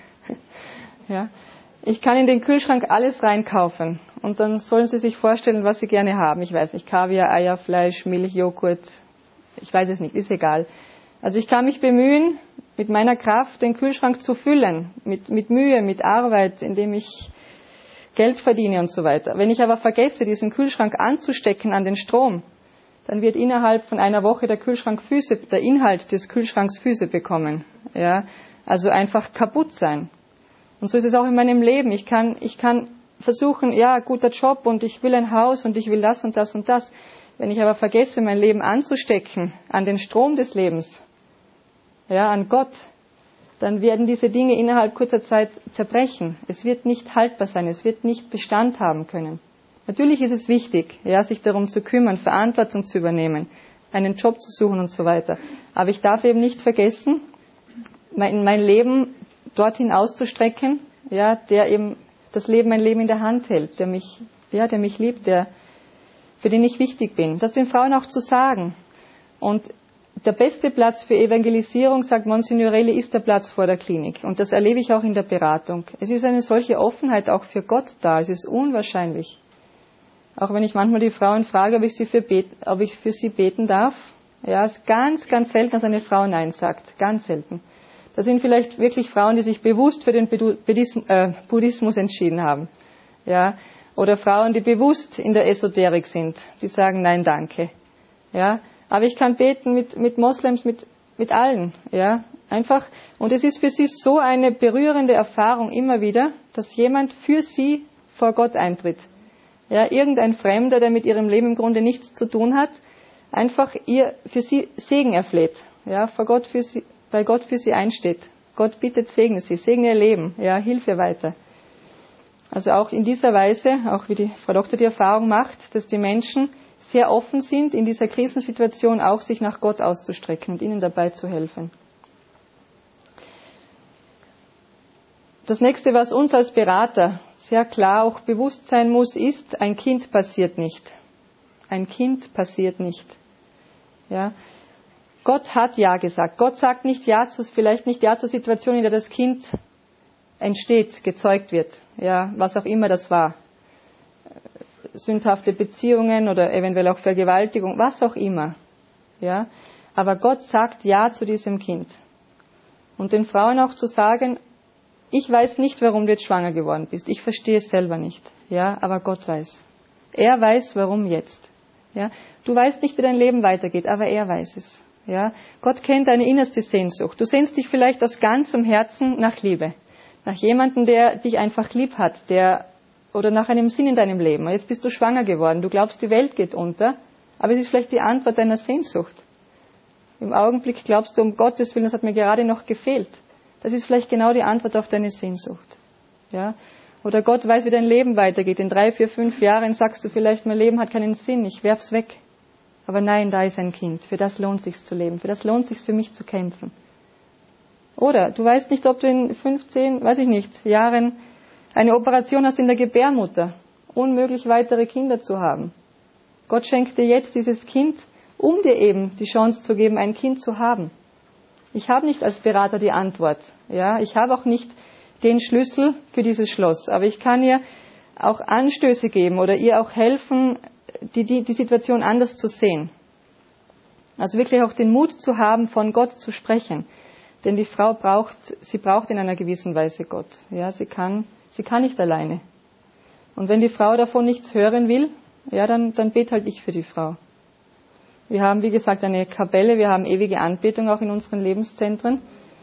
Ja. Ich kann in den Kühlschrank alles reinkaufen und dann sollen Sie sich vorstellen, was Sie gerne haben. Ich weiß nicht, Kaviar, Eier, Fleisch, Milch, Joghurt, ich weiß es nicht, ist egal. Also ich kann mich bemühen, mit meiner Kraft den Kühlschrank zu füllen, mit, mit Mühe, mit Arbeit, indem ich Geld verdiene und so weiter. Wenn ich aber vergesse, diesen Kühlschrank anzustecken an den Strom, dann wird innerhalb von einer Woche der Kühlschrank Füße, der Inhalt des Kühlschranks Füße bekommen. Ja, also einfach kaputt sein. Und so ist es auch in meinem Leben. Ich kann, ich kann versuchen, ja, guter Job und ich will ein Haus und ich will das und das und das. Wenn ich aber vergesse, mein Leben anzustecken an den Strom des Lebens, ja, an Gott, dann werden diese Dinge innerhalb kurzer Zeit zerbrechen. Es wird nicht haltbar sein, es wird nicht Bestand haben können. Natürlich ist es wichtig, ja, sich darum zu kümmern, Verantwortung zu übernehmen, einen Job zu suchen und so weiter. Aber ich darf eben nicht vergessen, mein, mein Leben dorthin auszustrecken, ja, der eben das Leben, mein Leben in der Hand hält, der mich, ja, der mich liebt, der, für den ich wichtig bin. Das den Frauen auch zu sagen. Und der beste Platz für Evangelisierung, sagt Monsignorelli, ist der Platz vor der Klinik. Und das erlebe ich auch in der Beratung. Es ist eine solche Offenheit auch für Gott da. Es ist unwahrscheinlich. Auch wenn ich manchmal die Frauen frage, ob ich, sie für, bet, ob ich für sie beten darf. Ja, es ist ganz, ganz selten, dass eine Frau Nein sagt. Ganz selten. Das sind vielleicht wirklich Frauen, die sich bewusst für den Buddhismus entschieden haben. Ja, oder Frauen, die bewusst in der Esoterik sind, die sagen, nein, danke. Ja, aber ich kann beten mit, mit Moslems, mit, mit allen. Ja, einfach. Und es ist für sie so eine berührende Erfahrung immer wieder, dass jemand für sie vor Gott eintritt. Ja, irgendein Fremder, der mit ihrem Leben im Grunde nichts zu tun hat, einfach ihr für sie Segen erfleht. Ja, vor Gott für sie, bei Gott für sie einsteht. Gott bittet, segne sie, segne ihr Leben. Ja, hilf ihr weiter. Also auch in dieser Weise, auch wie die Frau Doktor die Erfahrung macht, dass die Menschen sehr offen sind, in dieser Krisensituation auch sich nach Gott auszustrecken und ihnen dabei zu helfen. Das nächste, was uns als Berater sehr klar auch bewusst sein muss, ist, ein Kind passiert nicht. Ein Kind passiert nicht. Ja. Gott hat Ja gesagt. Gott sagt nicht Ja zu, vielleicht nicht Ja zur Situation, in der das Kind entsteht, gezeugt wird. Ja, was auch immer das war. Sündhafte Beziehungen oder eventuell auch Vergewaltigung, was auch immer. Ja. Aber Gott sagt Ja zu diesem Kind. Und den Frauen auch zu sagen, ich weiß nicht, warum du jetzt schwanger geworden bist. Ich verstehe es selber nicht. Ja, aber Gott weiß. Er weiß, warum jetzt. Ja, du weißt nicht, wie dein Leben weitergeht, aber er weiß es. Ja, Gott kennt deine innerste Sehnsucht. Du sehnst dich vielleicht aus ganzem Herzen nach Liebe. Nach jemandem, der dich einfach lieb hat, der, oder nach einem Sinn in deinem Leben. Jetzt bist du schwanger geworden. Du glaubst, die Welt geht unter. Aber es ist vielleicht die Antwort deiner Sehnsucht. Im Augenblick glaubst du, um Gottes Willen, das hat mir gerade noch gefehlt. Das ist vielleicht genau die Antwort auf deine Sehnsucht. Ja? Oder Gott weiß, wie dein Leben weitergeht. In drei, vier, fünf Jahren sagst du vielleicht, mein Leben hat keinen Sinn, ich werf's weg. Aber nein, da ist ein Kind. Für das lohnt sich's zu leben. Für das lohnt sich's für mich zu kämpfen. Oder du weißt nicht, ob du in fünfzehn, weiß ich nicht, Jahren eine Operation hast in der Gebärmutter. Unmöglich, weitere Kinder zu haben. Gott schenkt dir jetzt dieses Kind, um dir eben die Chance zu geben, ein Kind zu haben. Ich habe nicht als Berater die Antwort. Ja, ich habe auch nicht den Schlüssel für dieses Schloss. Aber ich kann ihr auch Anstöße geben oder ihr auch helfen, die, die, die Situation anders zu sehen. Also wirklich auch den Mut zu haben, von Gott zu sprechen. Denn die Frau braucht, sie braucht in einer gewissen Weise Gott. Ja, sie kann, sie kann nicht alleine. Und wenn die Frau davon nichts hören will, ja, dann, dann bete halt ich für die Frau. Wir haben, wie gesagt, eine Kapelle, wir haben ewige Anbetung auch in unseren Lebenszentren.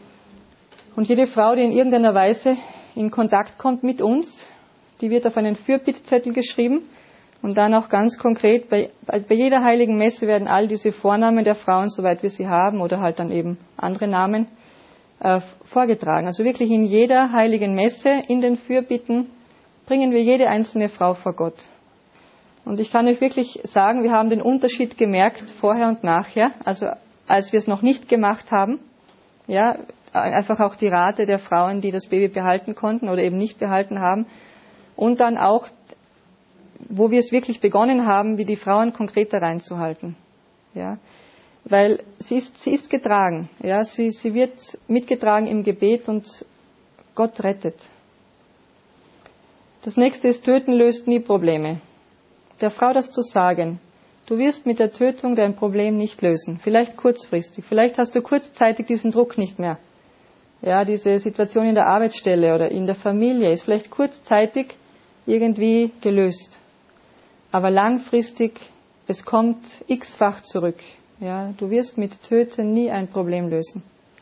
Und jede Frau, die in irgendeiner Weise in Kontakt kommt mit uns, die wird auf einen Fürbittzettel geschrieben und dann auch ganz konkret, bei, bei jeder heiligen Messe werden all diese Vornamen der Frauen, soweit wir sie haben, oder halt dann eben andere Namen, äh, vorgetragen. Also wirklich in jeder heiligen Messe, in den Fürbitten, bringen wir jede einzelne Frau vor Gott. Und ich kann euch wirklich sagen, wir haben den Unterschied gemerkt, vorher und nachher, also als wir es noch nicht gemacht haben, ja, einfach auch die Rate der Frauen, die das Baby behalten konnten oder eben nicht behalten haben, und dann auch, wo wir es wirklich begonnen haben, wie die Frauen konkreter reinzuhalten, ja, weil sie ist, sie ist getragen, ja, sie, sie wird mitgetragen im Gebet und Gott rettet. Das nächste ist, Töten löst nie Probleme. Der Frau das zu sagen, du wirst mit der Tötung dein Problem nicht lösen. Vielleicht kurzfristig, vielleicht hast du kurzzeitig diesen Druck nicht mehr. Ja, diese Situation in der Arbeitsstelle oder in der Familie ist vielleicht kurzzeitig irgendwie gelöst. Aber langfristig, es kommt x-fach zurück. Ja, du wirst mit Töten nie ein Problem lösen.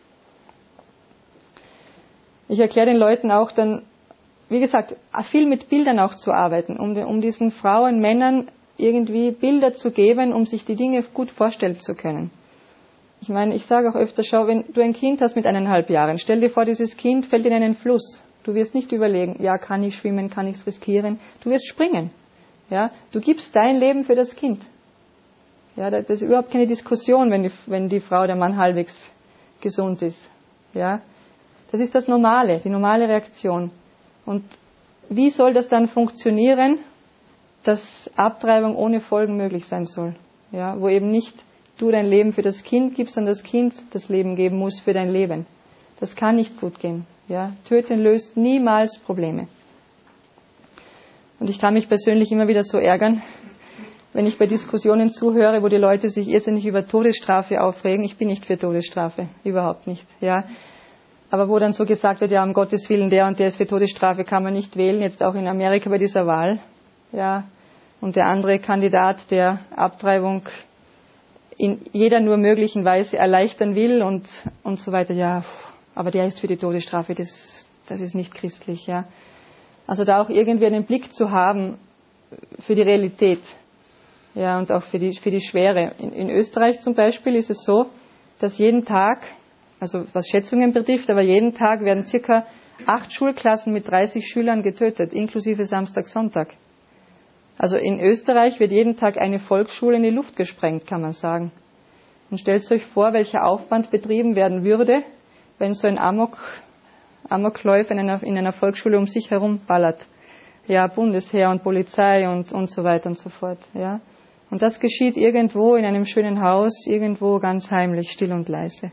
Ich erkläre den Leuten auch dann, wie gesagt, viel mit Bildern auch zu arbeiten, um, um diesen Frauen, Männern irgendwie Bilder zu geben, um sich die Dinge gut vorstellen zu können. Ich meine, ich sage auch öfter, schau, wenn du ein Kind hast mit eineinhalb Jahren, stell dir vor, dieses Kind fällt in einen Fluss. Du wirst nicht überlegen, ja, kann ich schwimmen, kann ich es riskieren? Du wirst springen. Ja, du gibst dein Leben für das Kind. Ja, das ist überhaupt keine Diskussion, wenn die, wenn die Frau, der Mann halbwegs gesund ist. Ja, das ist das Normale, die normale Reaktion. Und wie soll das dann funktionieren, dass Abtreibung ohne Folgen möglich sein soll? Ja, wo eben nicht du dein Leben für das Kind gibst, sondern das Kind das Leben geben muss für dein Leben. Das kann nicht gut gehen. Ja, Töten löst niemals Probleme. Und ich kann mich persönlich immer wieder so ärgern, wenn ich bei Diskussionen zuhöre, wo die Leute sich irrsinnig über Todesstrafe aufregen. Ich bin nicht für Todesstrafe, überhaupt nicht. Ja, aber wo dann so gesagt wird, ja, um Gottes Willen, der und der ist für Todesstrafe, kann man nicht wählen, jetzt auch in Amerika bei dieser Wahl. Ja, und der andere Kandidat, der Abtreibung in jeder nur möglichen Weise erleichtern will und, und so weiter, ja, aber der ist für die Todesstrafe, das, das ist nicht christlich, ja. Also da auch irgendwie einen Blick zu haben für die Realität, ja, und auch für die, für die Schwere. In, in Österreich zum Beispiel ist es so, dass jeden Tag, also was Schätzungen betrifft, aber jeden Tag werden circa acht Schulklassen mit dreißig Schülern getötet, inklusive Samstag, Sonntag. Also in Österreich wird jeden Tag eine Volksschule in die Luft gesprengt, kann man sagen. Und stellt euch vor, welcher Aufwand betrieben werden würde, wenn so ein Amok, Amokläufer in einer, in einer Volksschule um sich herum ballert. Ja, Bundesheer und Polizei und, und so weiter und so fort. Ja. Und das geschieht irgendwo in einem schönen Haus, irgendwo ganz heimlich, still und leise.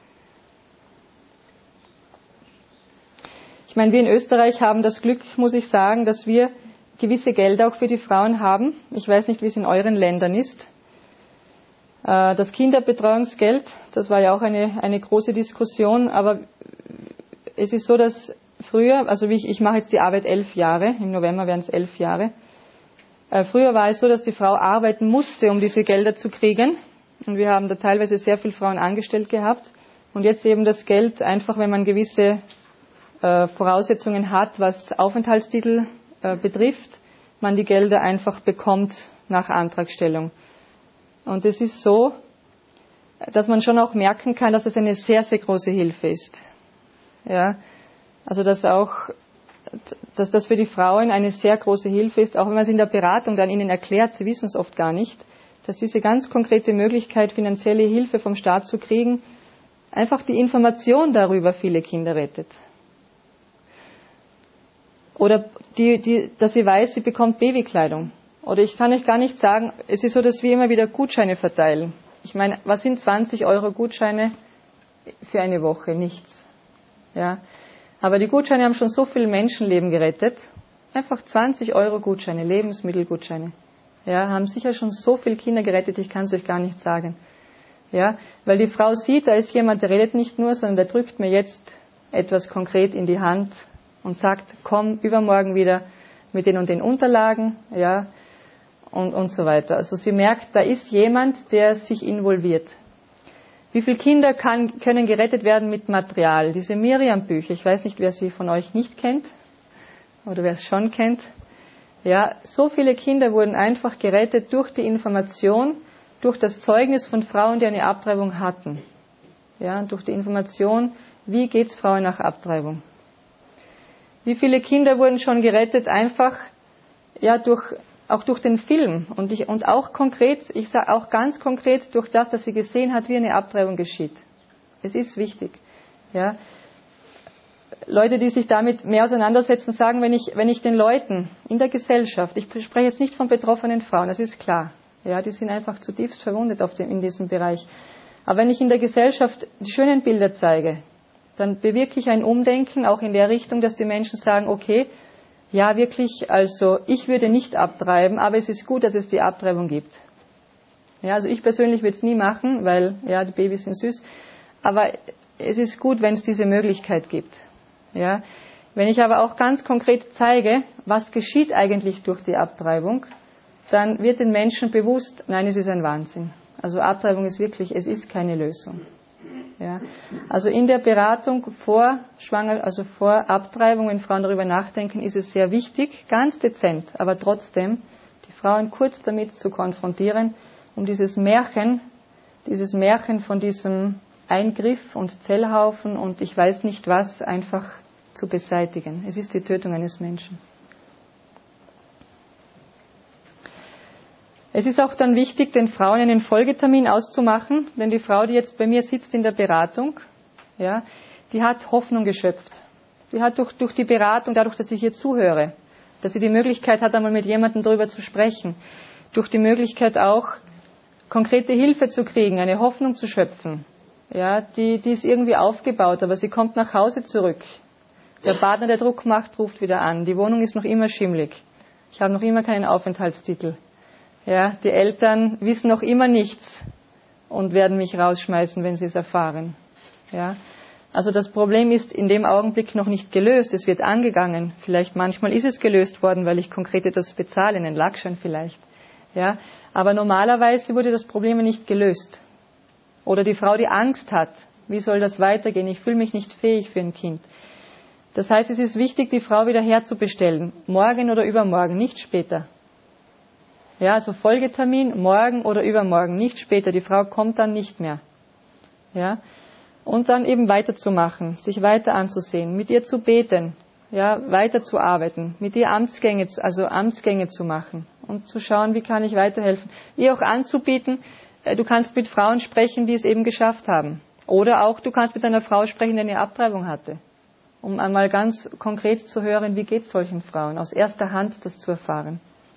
Ich meine, wir in Österreich haben das Glück, muss ich sagen, dass wir gewisse Gelder auch für die Frauen haben. Ich weiß nicht, wie es in euren Ländern ist. Das Kinderbetreuungsgeld, das war ja auch eine, eine große Diskussion, aber es ist so, dass früher, also wie ich, ich mache jetzt die Arbeit elf Jahre, im November werden es elf Jahre. Früher war es so, dass die Frau arbeiten musste, um diese Gelder zu kriegen. Und wir haben da teilweise sehr viele Frauen angestellt gehabt. Und jetzt eben das Geld einfach, wenn man gewisse äh, Voraussetzungen hat, was Aufenthaltstitel äh, betrifft, man die Gelder einfach bekommt nach Antragstellung. Und es ist so, dass man schon auch merken kann, dass es eine sehr, sehr große Hilfe ist. Ja, also dass auch, dass das für die Frauen eine sehr große Hilfe ist, auch wenn man es in der Beratung dann ihnen erklärt, sie wissen es oft gar nicht, dass diese ganz konkrete Möglichkeit, finanzielle Hilfe vom Staat zu kriegen, einfach die Information darüber viele Kinder rettet. Oder die, die, dass sie weiß, sie bekommt Babykleidung. Oder ich kann euch gar nicht sagen, es ist so, dass wir immer wieder Gutscheine verteilen. Ich meine, was sind zwanzig Euro Gutscheine für eine Woche? Nichts. Ja. Aber die Gutscheine haben schon so viele Menschenleben gerettet. Einfach zwanzig Euro Gutscheine, Lebensmittelgutscheine. Ja, haben sicher schon so viele Kinder gerettet, ich kann es euch gar nicht sagen. Ja, weil die Frau sieht, da ist jemand, der redet nicht nur, sondern der drückt mir jetzt etwas konkret in die Hand und sagt, komm übermorgen wieder mit den und den Unterlagen, ja, und, und so weiter. Also sie merkt, da ist jemand, der sich involviert. Wie viele Kinder kann, können gerettet werden mit Material? Diese Miriam-Bücher, ich weiß nicht, wer sie von euch nicht kennt oder wer es schon kennt. Ja, so viele Kinder wurden einfach gerettet durch die Information, durch das Zeugnis von Frauen, die eine Abtreibung hatten. Ja, durch die Information, wie geht's Frauen nach Abtreibung? Wie viele Kinder wurden schon gerettet einfach, ja, durch, auch durch den Film und ich, und auch konkret, ich sage auch ganz konkret durch das, dass sie gesehen hat, wie eine Abtreibung geschieht. Es ist wichtig, ja. Leute, die sich damit mehr auseinandersetzen, sagen, wenn ich, wenn ich den Leuten in der Gesellschaft, ich spreche jetzt nicht von betroffenen Frauen, das ist klar, ja, die sind einfach zutiefst verwundet auf dem, in diesem Bereich. Aber wenn ich in der Gesellschaft die schönen Bilder zeige, dann bewirke ich ein Umdenken auch in der Richtung, dass die Menschen sagen, okay, ja, wirklich, also ich würde nicht abtreiben, aber es ist gut, dass es die Abtreibung gibt. Ja, also ich persönlich würde es nie machen, weil, ja, die Babys sind süß, aber es ist gut, wenn es diese Möglichkeit gibt. Ja, wenn ich aber auch ganz konkret zeige, was geschieht eigentlich durch die Abtreibung, dann wird den Menschen bewusst, nein, es ist ein Wahnsinn. Also Abtreibung ist wirklich, es ist keine Lösung. Ja, also in der Beratung vor Schwanger, also vor Abtreibung, wenn Frauen darüber nachdenken, ist es sehr wichtig, ganz dezent, aber trotzdem die Frauen kurz damit zu konfrontieren, um dieses Märchen, dieses Märchen von diesem Eingriff und Zellhaufen und ich weiß nicht was einfach zu beseitigen. Es ist die Tötung eines Menschen. Es ist auch dann wichtig, den Frauen einen Folgetermin auszumachen, denn die Frau, die jetzt bei mir sitzt in der Beratung, ja, die hat Hoffnung geschöpft. Die hat durch, durch die Beratung, dadurch, dass ich ihr zuhöre, dass sie die Möglichkeit hat, einmal mit jemandem darüber zu sprechen, durch die Möglichkeit auch, konkrete Hilfe zu kriegen, eine Hoffnung zu schöpfen. Ja, die, die ist irgendwie aufgebaut, aber sie kommt nach Hause zurück. Der Partner, der Druck macht, ruft wieder an. Die Wohnung ist noch immer schimmlig. Ich habe noch immer keinen Aufenthaltstitel. Ja, die Eltern wissen noch immer nichts und werden mich rausschmeißen, wenn sie es erfahren. Ja, Also das Problem ist in dem Augenblick noch nicht gelöst, es wird angegangen. Vielleicht manchmal ist es gelöst worden, weil ich konkret etwas bezahle, einen Lackschein vielleicht. Ja, aber normalerweise wurde das Problem nicht gelöst. Oder die Frau, die Angst hat, wie soll das weitergehen? Ich fühle mich nicht fähig für ein Kind. Das heißt, es ist wichtig, die Frau wieder herzubestellen. Morgen oder übermorgen, nicht später. Ja, also Folgetermin, morgen oder übermorgen, nicht später. Die Frau kommt dann nicht mehr. Ja, und dann eben weiterzumachen, sich weiter anzusehen, mit ihr zu beten, ja, weiterzuarbeiten, mit ihr Amtsgänge, also Amtsgänge zu machen und zu schauen, wie kann ich weiterhelfen. Ihr auch anzubieten, du kannst mit Frauen sprechen, die es eben geschafft haben. Oder auch, du kannst mit einer Frau sprechen, die eine Abtreibung hatte. Um einmal ganz konkret zu hören, wie geht es solchen Frauen, aus erster Hand das zu erfahren.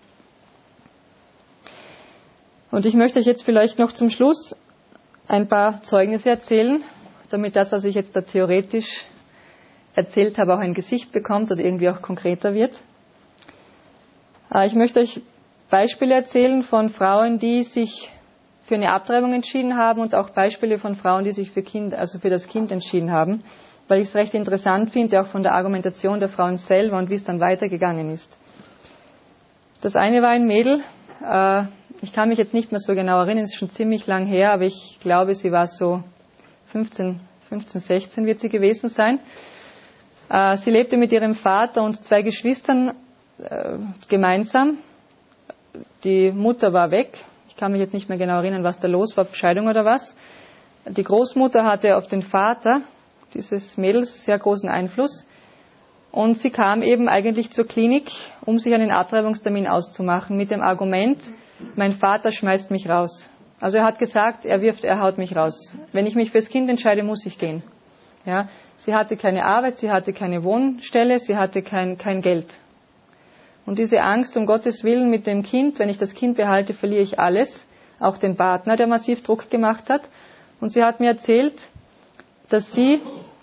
Und ich möchte euch jetzt vielleicht noch zum Schluss ein paar Zeugnisse erzählen, damit das, was ich jetzt da theoretisch erzählt habe, auch ein Gesicht bekommt oder irgendwie auch konkreter wird. Ich möchte euch Beispiele erzählen von Frauen, die sich für eine Abtreibung entschieden haben und auch Beispiele von Frauen, die sich für Kind, also für das Kind entschieden haben, weil ich es recht interessant finde, auch von der Argumentation der Frauen selber und wie es dann weitergegangen ist. Das eine war ein Mädel, äh, ich kann mich jetzt nicht mehr so genau erinnern, es ist schon ziemlich lang her, aber ich glaube, sie war so fünfzehn, sechzehn wird sie gewesen sein. Äh, sie lebte mit ihrem Vater und zwei Geschwistern äh, gemeinsam. Die Mutter war weg. Ich kann mich jetzt nicht mehr genau erinnern, was da los war, Scheidung oder was. Die Großmutter hatte auf den Vater dieses Mädels sehr großen Einfluss. Und sie kam eben eigentlich zur Klinik, um sich einen Abtreibungstermin auszumachen, mit dem Argument, mein Vater schmeißt mich raus. Also er hat gesagt, er wirft, er haut mich raus. Wenn ich mich fürs Kind entscheide, muss ich gehen. Ja, sie hatte keine Arbeit, sie hatte keine Wohnstelle, sie hatte kein, kein Geld. Und diese Angst, um Gottes Willen mit dem Kind, wenn ich das Kind behalte, verliere ich alles, auch den Partner, der massiv Druck gemacht hat. Und sie hat mir erzählt, dass sie,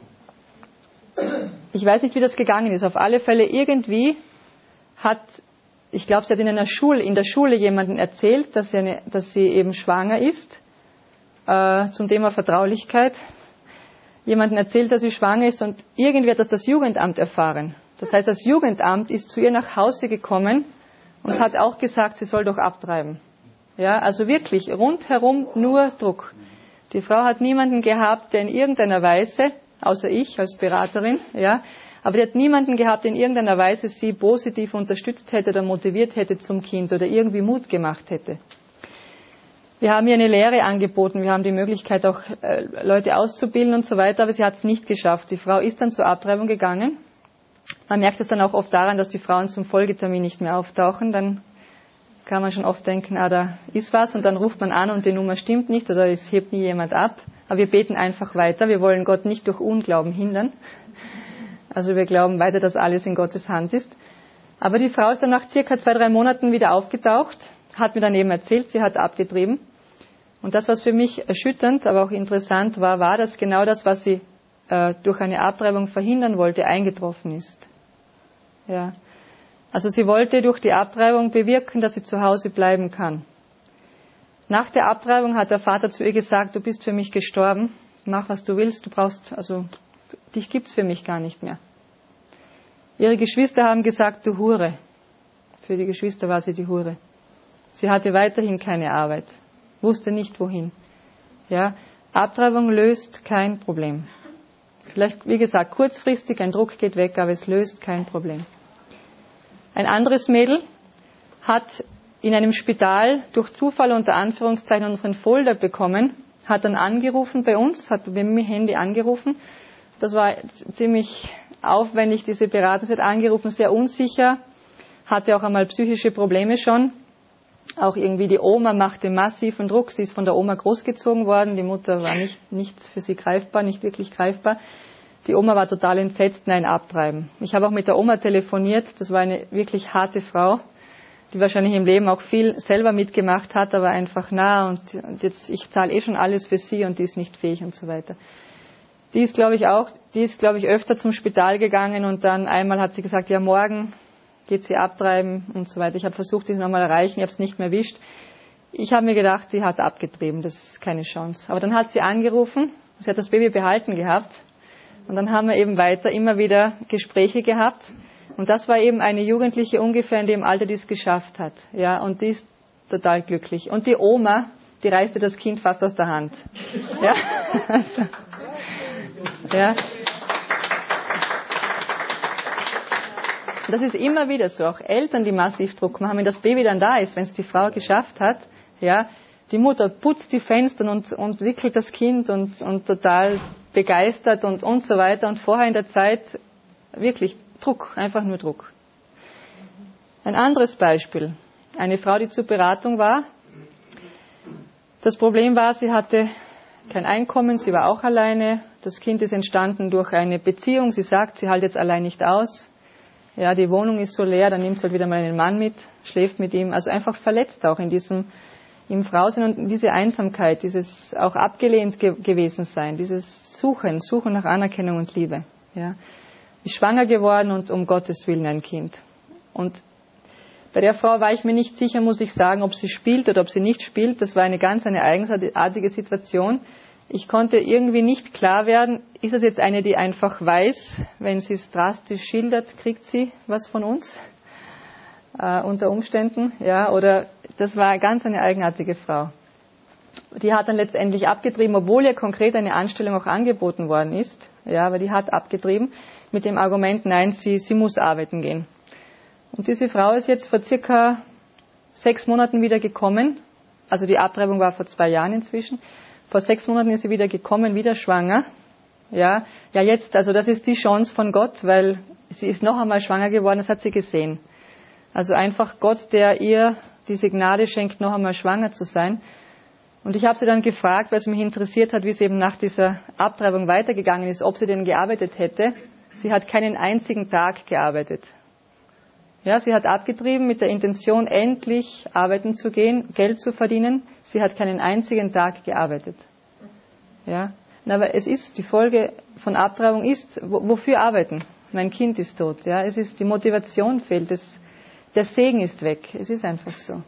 ich weiß nicht, wie das gegangen ist, auf alle Fälle irgendwie hat, ich glaube, sie hat in einer Schule, in der Schule jemandem erzählt, dass sie, eine, dass sie eben schwanger ist, äh, zum Thema Vertraulichkeit. Jemandem erzählt, dass sie schwanger ist und irgendwie hat das das Jugendamt erfahren. Das heißt, das Jugendamt ist zu ihr nach Hause gekommen und hat auch gesagt, sie soll doch abtreiben. Ja, also wirklich rundherum nur Druck. Die Frau hat niemanden gehabt, der in irgendeiner Weise, außer ich als Beraterin, ja, aber die hat niemanden gehabt, der in irgendeiner Weise sie positiv unterstützt hätte oder motiviert hätte zum Kind oder irgendwie Mut gemacht hätte. Wir haben ihr eine Lehre angeboten, wir haben die Möglichkeit auch äh, Leute auszubilden und so weiter, aber sie hat es nicht geschafft. Die Frau ist dann zur Abtreibung gegangen. Man merkt es dann auch oft daran, dass die Frauen zum Folgetermin nicht mehr auftauchen. Dann kann man schon oft denken, ah, da ist was und dann ruft man an und die Nummer stimmt nicht oder es hebt nie jemand ab. Aber wir beten einfach weiter. Wir wollen Gott nicht durch Unglauben hindern. Also wir glauben weiter, dass alles in Gottes Hand ist. Aber die Frau ist dann nach circa zwei, drei Monaten wieder aufgetaucht, hat mir dann eben erzählt, sie hat abgetrieben. Und das, was für mich erschütternd, aber auch interessant war, war, dass genau das, was sie äh, durch eine Abtreibung verhindern wollte, eingetroffen ist. Ja. Also sie wollte durch die Abtreibung bewirken, dass sie zu Hause bleiben kann. Nach der Abtreibung hat der Vater zu ihr gesagt, du bist für mich gestorben, mach was du willst, du brauchst, also dich gibt's für mich gar nicht mehr. Ihre Geschwister haben gesagt, du Hure. Für die Geschwister war sie die Hure. Sie hatte weiterhin keine Arbeit, wusste nicht wohin. Ja, Abtreibung löst kein Problem. Vielleicht, wie gesagt, kurzfristig, ein Druck geht weg, aber es löst kein Problem. Ein anderes Mädel hat in einem Spital durch Zufall unter Anführungszeichen unseren Folder bekommen, hat dann angerufen bei uns, hat mit dem Handy angerufen. Das war ziemlich aufwendig, diese Beratung. Sie hat angerufen, sehr unsicher, hatte auch einmal psychische Probleme schon. Auch irgendwie die Oma machte massiven Druck. Sie ist von der Oma großgezogen worden. Die Mutter war nicht, nicht für sie greifbar, nicht wirklich greifbar. Die Oma war total entsetzt, nein, abtreiben. Ich habe auch mit der Oma telefoniert. Das war eine wirklich harte Frau, die wahrscheinlich im Leben auch viel selber mitgemacht hat, aber einfach nah und, und jetzt, ich zahle eh schon alles für sie und die ist nicht fähig und so weiter. Die ist, glaube ich, auch, die ist, glaube ich, öfter zum Spital gegangen und dann einmal hat sie gesagt, ja, morgen geht sie abtreiben und so weiter. Ich habe versucht, sie nochmal erreichen, ich habe es nicht mehr erwischt. Ich habe mir gedacht, sie hat abgetrieben, das ist keine Chance. Aber dann hat sie angerufen, sie hat das Baby behalten gehabt Und dann haben wir eben weiter immer wieder Gespräche gehabt. Und das war eben eine Jugendliche ungefähr in dem Alter, die es geschafft hat. Ja, und die ist total glücklich. Und die Oma, die reißte das Kind fast aus der Hand. Ja, also, ja. Das ist immer wieder so. Auch Eltern, die massiv Druck machen, wenn das Baby dann da ist, wenn es die Frau geschafft hat, ja, die Mutter putzt die Fenster und, und wickelt das Kind und, und total begeistert und, und so weiter. Und vorher in der Zeit wirklich Druck, einfach nur Druck. Ein anderes Beispiel. Eine Frau, die zur Beratung war. Das Problem war, sie hatte kein Einkommen, sie war auch alleine. Das Kind ist entstanden durch eine Beziehung. Sie sagt, sie hält jetzt allein nicht aus. Ja, die Wohnung ist so leer, dann nimmt sie halt wieder mal einen Mann mit, schläft mit ihm. Also einfach verletzt auch in diesem, im Frausein und diese Einsamkeit, dieses auch abgelehnt ge- gewesen sein, dieses Suchen, Suchen nach Anerkennung und Liebe. Ja, ist schwanger geworden und um Gottes Willen ein Kind. Und bei der Frau war ich mir nicht sicher, muss ich sagen, ob sie spielt oder ob sie nicht spielt. Das war eine ganz eine eigenartige Situation. Ich konnte irgendwie nicht klar werden, ist das jetzt eine, die einfach weiß, wenn sie es drastisch schildert, kriegt sie was von uns äh, unter Umständen, ja, oder das war ganz eine eigenartige Frau. Die hat dann letztendlich abgetrieben, obwohl ihr konkret eine Anstellung auch angeboten worden ist, ja, aber die hat abgetrieben mit dem Argument, nein, sie, sie muss arbeiten gehen. Und diese Frau ist jetzt vor circa sechs Monaten wieder gekommen, also die Abtreibung war vor zwei Jahren inzwischen. Vor sechs Monaten ist sie wieder gekommen, wieder schwanger. Ja, ja jetzt, also das ist die Chance von Gott, weil sie ist noch einmal schwanger geworden, das hat sie gesehen. Also einfach Gott, der ihr diese Gnade schenkt, noch einmal schwanger zu sein. Und ich habe sie dann gefragt, weil es mich interessiert hat, wie es eben nach dieser Abtreibung weitergegangen ist, ob sie denn gearbeitet hätte. Sie hat keinen einzigen Tag gearbeitet. Ja, sie hat abgetrieben mit der Intention, endlich arbeiten zu gehen, Geld zu verdienen. Sie hat keinen einzigen Tag gearbeitet. Ja, aber es ist, die Folge von Abtreibung ist, wofür arbeiten? Mein Kind ist tot. Ja, es ist, die Motivation fehlt, es, der Segen ist weg. Es ist einfach so.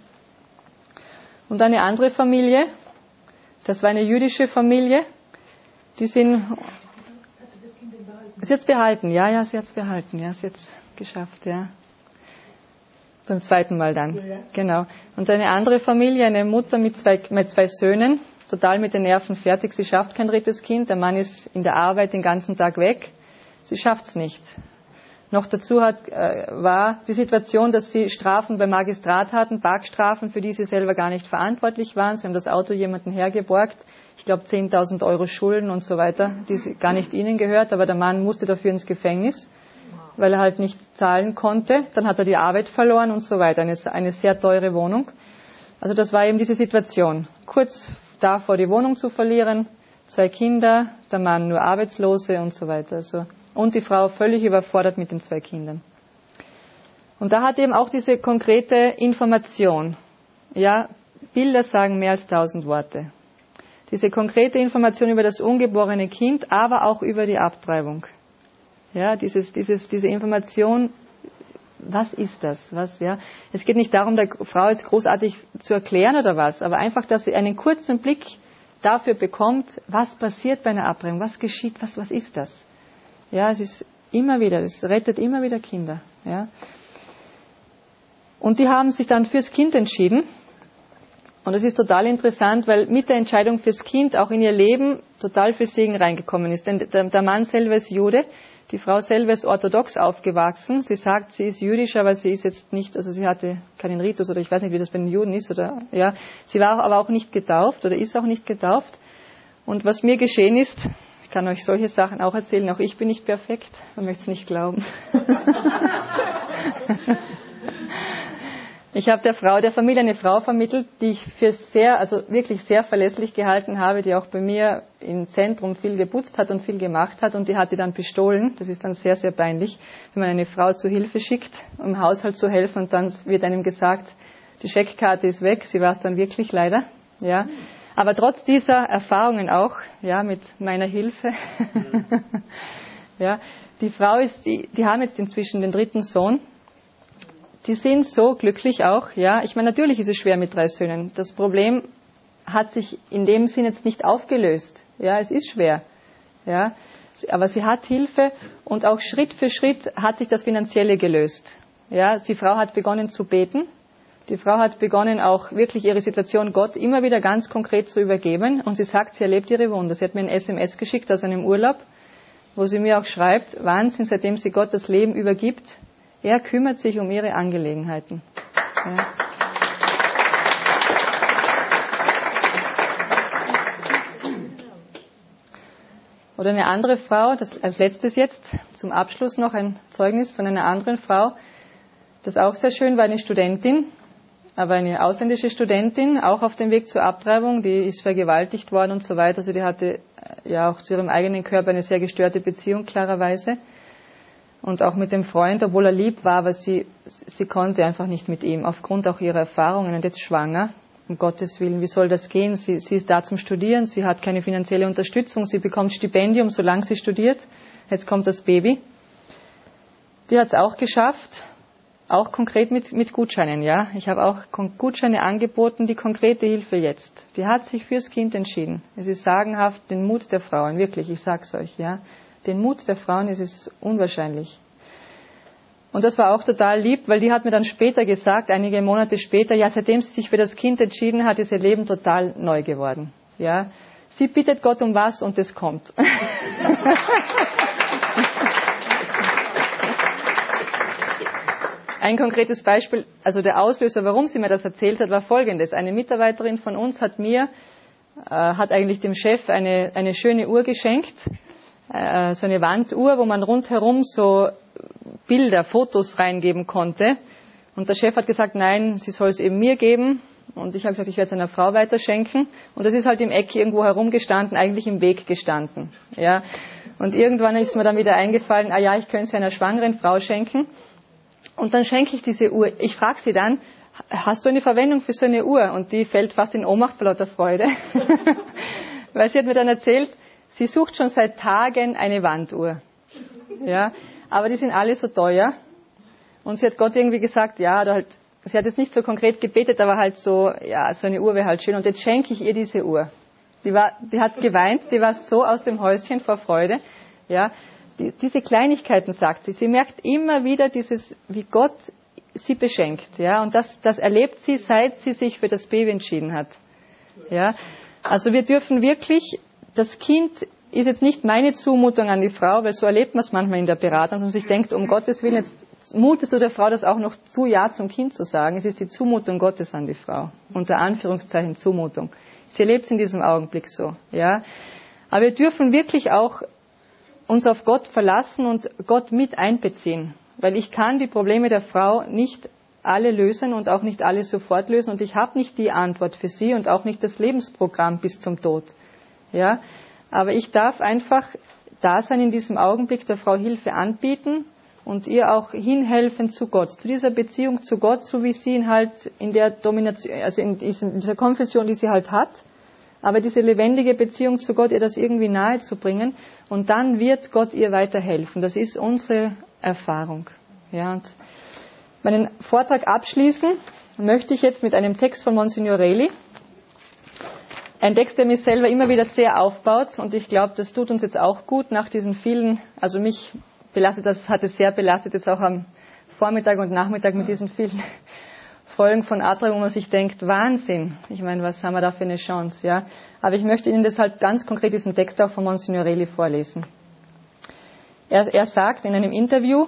Und eine andere Familie, das war eine jüdische Familie, die sind, sie hat es behalten, ja, ja, sie hat es behalten, ja, sie hat es geschafft, ja. Beim zweiten Mal dann, ja, ja. Genau. Und eine andere Familie, eine Mutter mit zwei, mit zwei Söhnen, total mit den Nerven fertig, sie schafft kein drittes Kind, der Mann ist in der Arbeit den ganzen Tag weg, sie schafft es nicht. Noch dazu hat, äh, war die Situation, dass sie Strafen beim Magistrat hatten, Parkstrafen, für die sie selber gar nicht verantwortlich waren. Sie haben das Auto jemanden hergeborgt, ich glaube zehntausend Euro Schulden und so weiter, die gar nicht ihnen gehört, aber der Mann musste dafür ins Gefängnis, weil er halt nicht zahlen konnte. Dann hat er die Arbeit verloren und so weiter. Eine, eine sehr teure Wohnung. Also das war eben diese Situation. Kurz davor, die Wohnung zu verlieren, zwei Kinder, der Mann nur Arbeitslose und so weiter. Also, und die Frau völlig überfordert mit den zwei Kindern. Und da hat eben auch diese konkrete Information. Ja, Bilder sagen mehr als tausend Worte. Diese konkrete Information über das ungeborene Kind, aber auch über die Abtreibung. Ja, dieses, dieses, diese Information, was ist das? Was, ja? Es geht nicht darum, der Frau jetzt großartig zu erklären oder was, aber einfach, dass sie einen kurzen Blick dafür bekommt, was passiert bei einer Abtreibung, was geschieht, was, was ist das? Ja, es ist immer wieder, es rettet immer wieder Kinder. Ja. Und die haben sich dann fürs Kind entschieden. Und das ist total interessant, weil mit der Entscheidung fürs Kind auch in ihr Leben total viel Segen reingekommen ist. Denn der, der Mann selber ist Jude, die Frau selber ist orthodox aufgewachsen. Sie sagt, sie ist jüdisch, aber sie ist jetzt nicht, also sie hatte keinen Ritus oder ich weiß nicht, wie das bei den Juden ist. Oder ja, sie war aber auch nicht getauft oder ist auch nicht getauft. Und was mir geschehen ist, ich kann euch solche Sachen auch erzählen, auch ich bin nicht perfekt, man möchte es nicht glauben. Ich habe der Frau, der Familie eine Frau vermittelt, die ich für sehr, also wirklich sehr verlässlich gehalten habe, die auch bei mir im Zentrum viel geputzt hat und viel gemacht hat und die hat die dann bestohlen. Das ist dann sehr, sehr peinlich, wenn man eine Frau zu Hilfe schickt, um im Haushalt zu helfen und dann wird einem gesagt, die Scheckkarte ist weg, sie war es dann wirklich leider, ja. Aber trotz dieser Erfahrungen auch, ja, mit meiner Hilfe, ja, die Frau ist, die, die haben jetzt inzwischen den dritten Sohn. Die sind so glücklich auch, ja. Ich meine, natürlich ist es schwer mit drei Söhnen. Das Problem hat sich in dem Sinn jetzt nicht aufgelöst. Ja, es ist schwer, ja. aber sie hat Hilfe und auch Schritt für Schritt hat sich das Finanzielle gelöst. Ja, die Frau hat begonnen zu beten. Die Frau hat begonnen, auch wirklich ihre Situation Gott immer wieder ganz konkret zu übergeben. Und sie sagt, sie erlebt ihre Wunder. Sie hat mir ein S M S geschickt aus einem Urlaub, wo sie mir auch schreibt, Wahnsinn, seitdem sie Gott das Leben übergibt, er kümmert sich um ihre Angelegenheiten. Ja. Oder eine andere Frau, das als letztes jetzt, zum Abschluss noch ein Zeugnis von einer anderen Frau, das auch sehr schön war, eine Studentin, aber eine ausländische Studentin, auch auf dem Weg zur Abtreibung, die ist vergewaltigt worden und so weiter. Also die hatte ja auch zu ihrem eigenen Körper eine sehr gestörte Beziehung, klarerweise. Und auch mit dem Freund, obwohl er lieb war, aber sie, sie konnte einfach nicht mit ihm, aufgrund auch ihrer Erfahrungen und jetzt schwanger. Um Gottes Willen, wie soll das gehen? Sie, sie ist da zum Studieren, sie hat keine finanzielle Unterstützung, sie bekommt Stipendium, solange sie studiert. Jetzt kommt das Baby. Die hat es auch geschafft. Auch konkret mit, mit Gutscheinen, ja. Ich habe auch Gutscheine angeboten, die konkrete Hilfe jetzt. Die hat sich fürs Kind entschieden. Es ist sagenhaft, den Mut der Frauen, wirklich, ich sag's euch, ja. Den Mut der Frauen, es ist unwahrscheinlich. Und das war auch total lieb, weil die hat mir dann später gesagt, einige Monate später, ja, seitdem sie sich für das Kind entschieden hat, ist ihr Leben total neu geworden, ja. Sie bittet Gott um was und es kommt. Ein konkretes Beispiel, also der Auslöser, warum sie mir das erzählt hat, war folgendes. Eine Mitarbeiterin von uns hat mir, äh, hat eigentlich dem Chef eine, eine schöne Uhr geschenkt, äh, so eine Wanduhr, wo man rundherum so Bilder, Fotos reingeben konnte. Und der Chef hat gesagt, nein, sie soll es eben mir geben. Und ich habe gesagt, ich werde es einer Frau weiterschenken. Und das ist halt im Eck irgendwo herumgestanden, eigentlich im Weg gestanden. Ja. Und irgendwann ist mir dann wieder eingefallen, ah ja, ich könnte es einer schwangeren Frau schenken. Und dann schenke ich diese Uhr. Ich frage sie dann, hast du eine Verwendung für so eine Uhr? Und die fällt fast in Ohnmacht vor lauter Freude. Weil sie hat mir dann erzählt, sie sucht schon seit Tagen eine Wanduhr. Ja, aber die sind alle so teuer. Und sie hat Gott irgendwie gesagt, ja, oder halt, sie hat jetzt nicht so konkret gebetet, aber halt so, ja, so eine Uhr wäre halt schön. Und jetzt schenke ich ihr diese Uhr. Die war, die hat geweint, die war so aus dem Häuschen vor Freude. Ja, die, diese Kleinigkeiten, sagt sie. Sie merkt immer wieder dieses, wie Gott sie beschenkt. Ja, und das, das erlebt sie, seit sie sich für das Baby entschieden hat. Ja, also wir dürfen wirklich, das Kind ist jetzt nicht meine Zumutung an die Frau, weil so erlebt man es manchmal in der Beratung, dass man sich denkt, um Gottes Willen, jetzt mutest du der Frau das auch noch zu, Ja zum Kind zu sagen. Es ist die Zumutung Gottes an die Frau. Unter Anführungszeichen Zumutung. Sie erlebt es in diesem Augenblick so. Ja, aber wir dürfen wirklich auch uns auf Gott verlassen und Gott mit einbeziehen. Weil ich kann die Probleme der Frau nicht alle lösen und auch nicht alle sofort lösen. Und ich habe nicht die Antwort für sie und auch nicht das Lebensprogramm bis zum Tod. Ja, aber ich darf einfach da sein in diesem Augenblick, der Frau Hilfe anbieten und ihr auch hinhelfen zu Gott, zu dieser Beziehung zu Gott, so wie sie ihn halt in der Domination, also in dieser Konfession, die sie halt hat, aber diese lebendige Beziehung zu Gott, ihr das irgendwie nahe zu bringen, und dann wird Gott ihr weiterhelfen. Das ist unsere Erfahrung. Ja, und meinen Vortrag abschließen möchte ich jetzt mit einem Text von Monsignor Reilly. Ein Text, der mich selber immer wieder sehr aufbaut, und ich glaube, das tut uns jetzt auch gut nach diesen vielen, also mich belastet, das hat es sehr belastet, jetzt auch am Vormittag und Nachmittag mit diesen vielen Folgen von Atra, wo man sich denkt, Wahnsinn. Ich meine, was haben wir da für eine Chance, ja? Aber ich möchte Ihnen deshalb ganz konkret diesen Text auch von Monsignor Reilly vorlesen. Er, er sagt in einem Interview,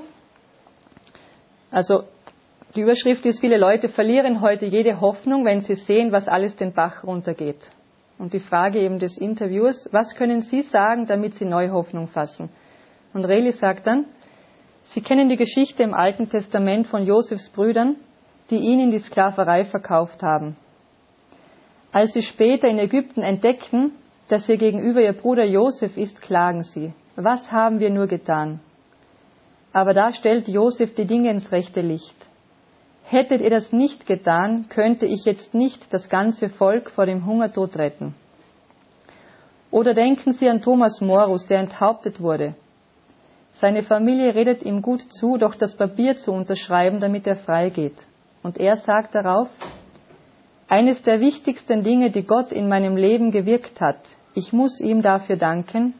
also die Überschrift ist, viele Leute verlieren heute jede Hoffnung, wenn sie sehen, was alles den Bach runtergeht. Und die Frage eben des Interviewers, was können Sie sagen, damit Sie neue Hoffnung fassen? Und Reilly sagt dann, Sie kennen die Geschichte im Alten Testament von Josefs Brüdern, die ihn in die Sklaverei verkauft haben. Als sie später in Ägypten entdeckten, dass ihr gegenüber ihr Bruder Josef ist, klagen sie. Was haben wir nur getan? Aber da stellt Josef die Dinge ins rechte Licht. Hättet ihr das nicht getan, könnte ich jetzt nicht das ganze Volk vor dem Hungertod retten. Oder denken Sie an Thomas Morus, der enthauptet wurde. Seine Familie redet ihm gut zu, doch das Papier zu unterschreiben, damit er frei geht. Und er sagt darauf, eines der wichtigsten Dinge, die Gott in meinem Leben gewirkt hat, ich muss ihm dafür danken,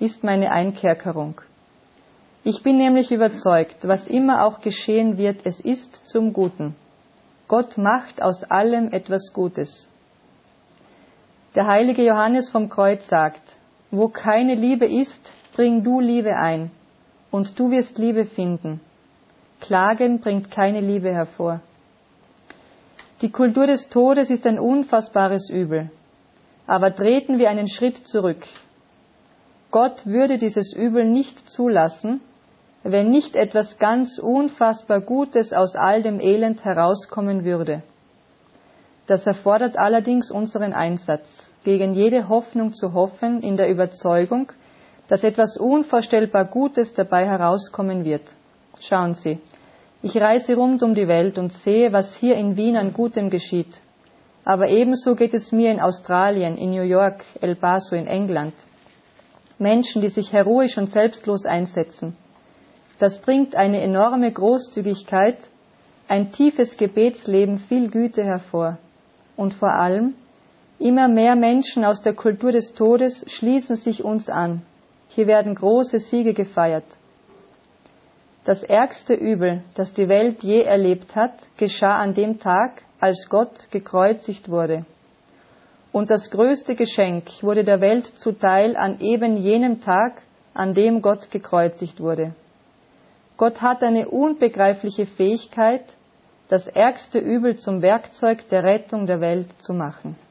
ist meine Einkerkerung. Ich bin nämlich überzeugt, was immer auch geschehen wird, es ist zum Guten. Gott macht aus allem etwas Gutes. Der heilige Johannes vom Kreuz sagt, wo keine Liebe ist, bring du Liebe ein, und du wirst Liebe finden. Klagen bringt keine Liebe hervor. Die Kultur des Todes ist ein unfassbares Übel. Aber treten wir einen Schritt zurück. Gott würde dieses Übel nicht zulassen, wenn nicht etwas ganz unfassbar Gutes aus all dem Elend herauskommen würde. Das erfordert allerdings unseren Einsatz, gegen jede Hoffnung zu hoffen, in der Überzeugung, dass etwas unvorstellbar Gutes dabei herauskommen wird. Schauen Sie, ich reise rund um die Welt und sehe, was hier in Wien an Gutem geschieht. Aber ebenso geht es mir in Australien, in New York, El Paso, in England. Menschen, die sich heroisch und selbstlos einsetzen. Das bringt eine enorme Großzügigkeit, ein tiefes Gebetsleben, viel Güte hervor. Und vor allem, immer mehr Menschen aus der Kultur des Todes schließen sich uns an. Hier werden große Siege gefeiert. Das ärgste Übel, das die Welt je erlebt hat, geschah an dem Tag, als Gott gekreuzigt wurde. Und das größte Geschenk wurde der Welt zuteil an eben jenem Tag, an dem Gott gekreuzigt wurde. Gott hat eine unbegreifliche Fähigkeit, das ärgste Übel zum Werkzeug der Rettung der Welt zu machen.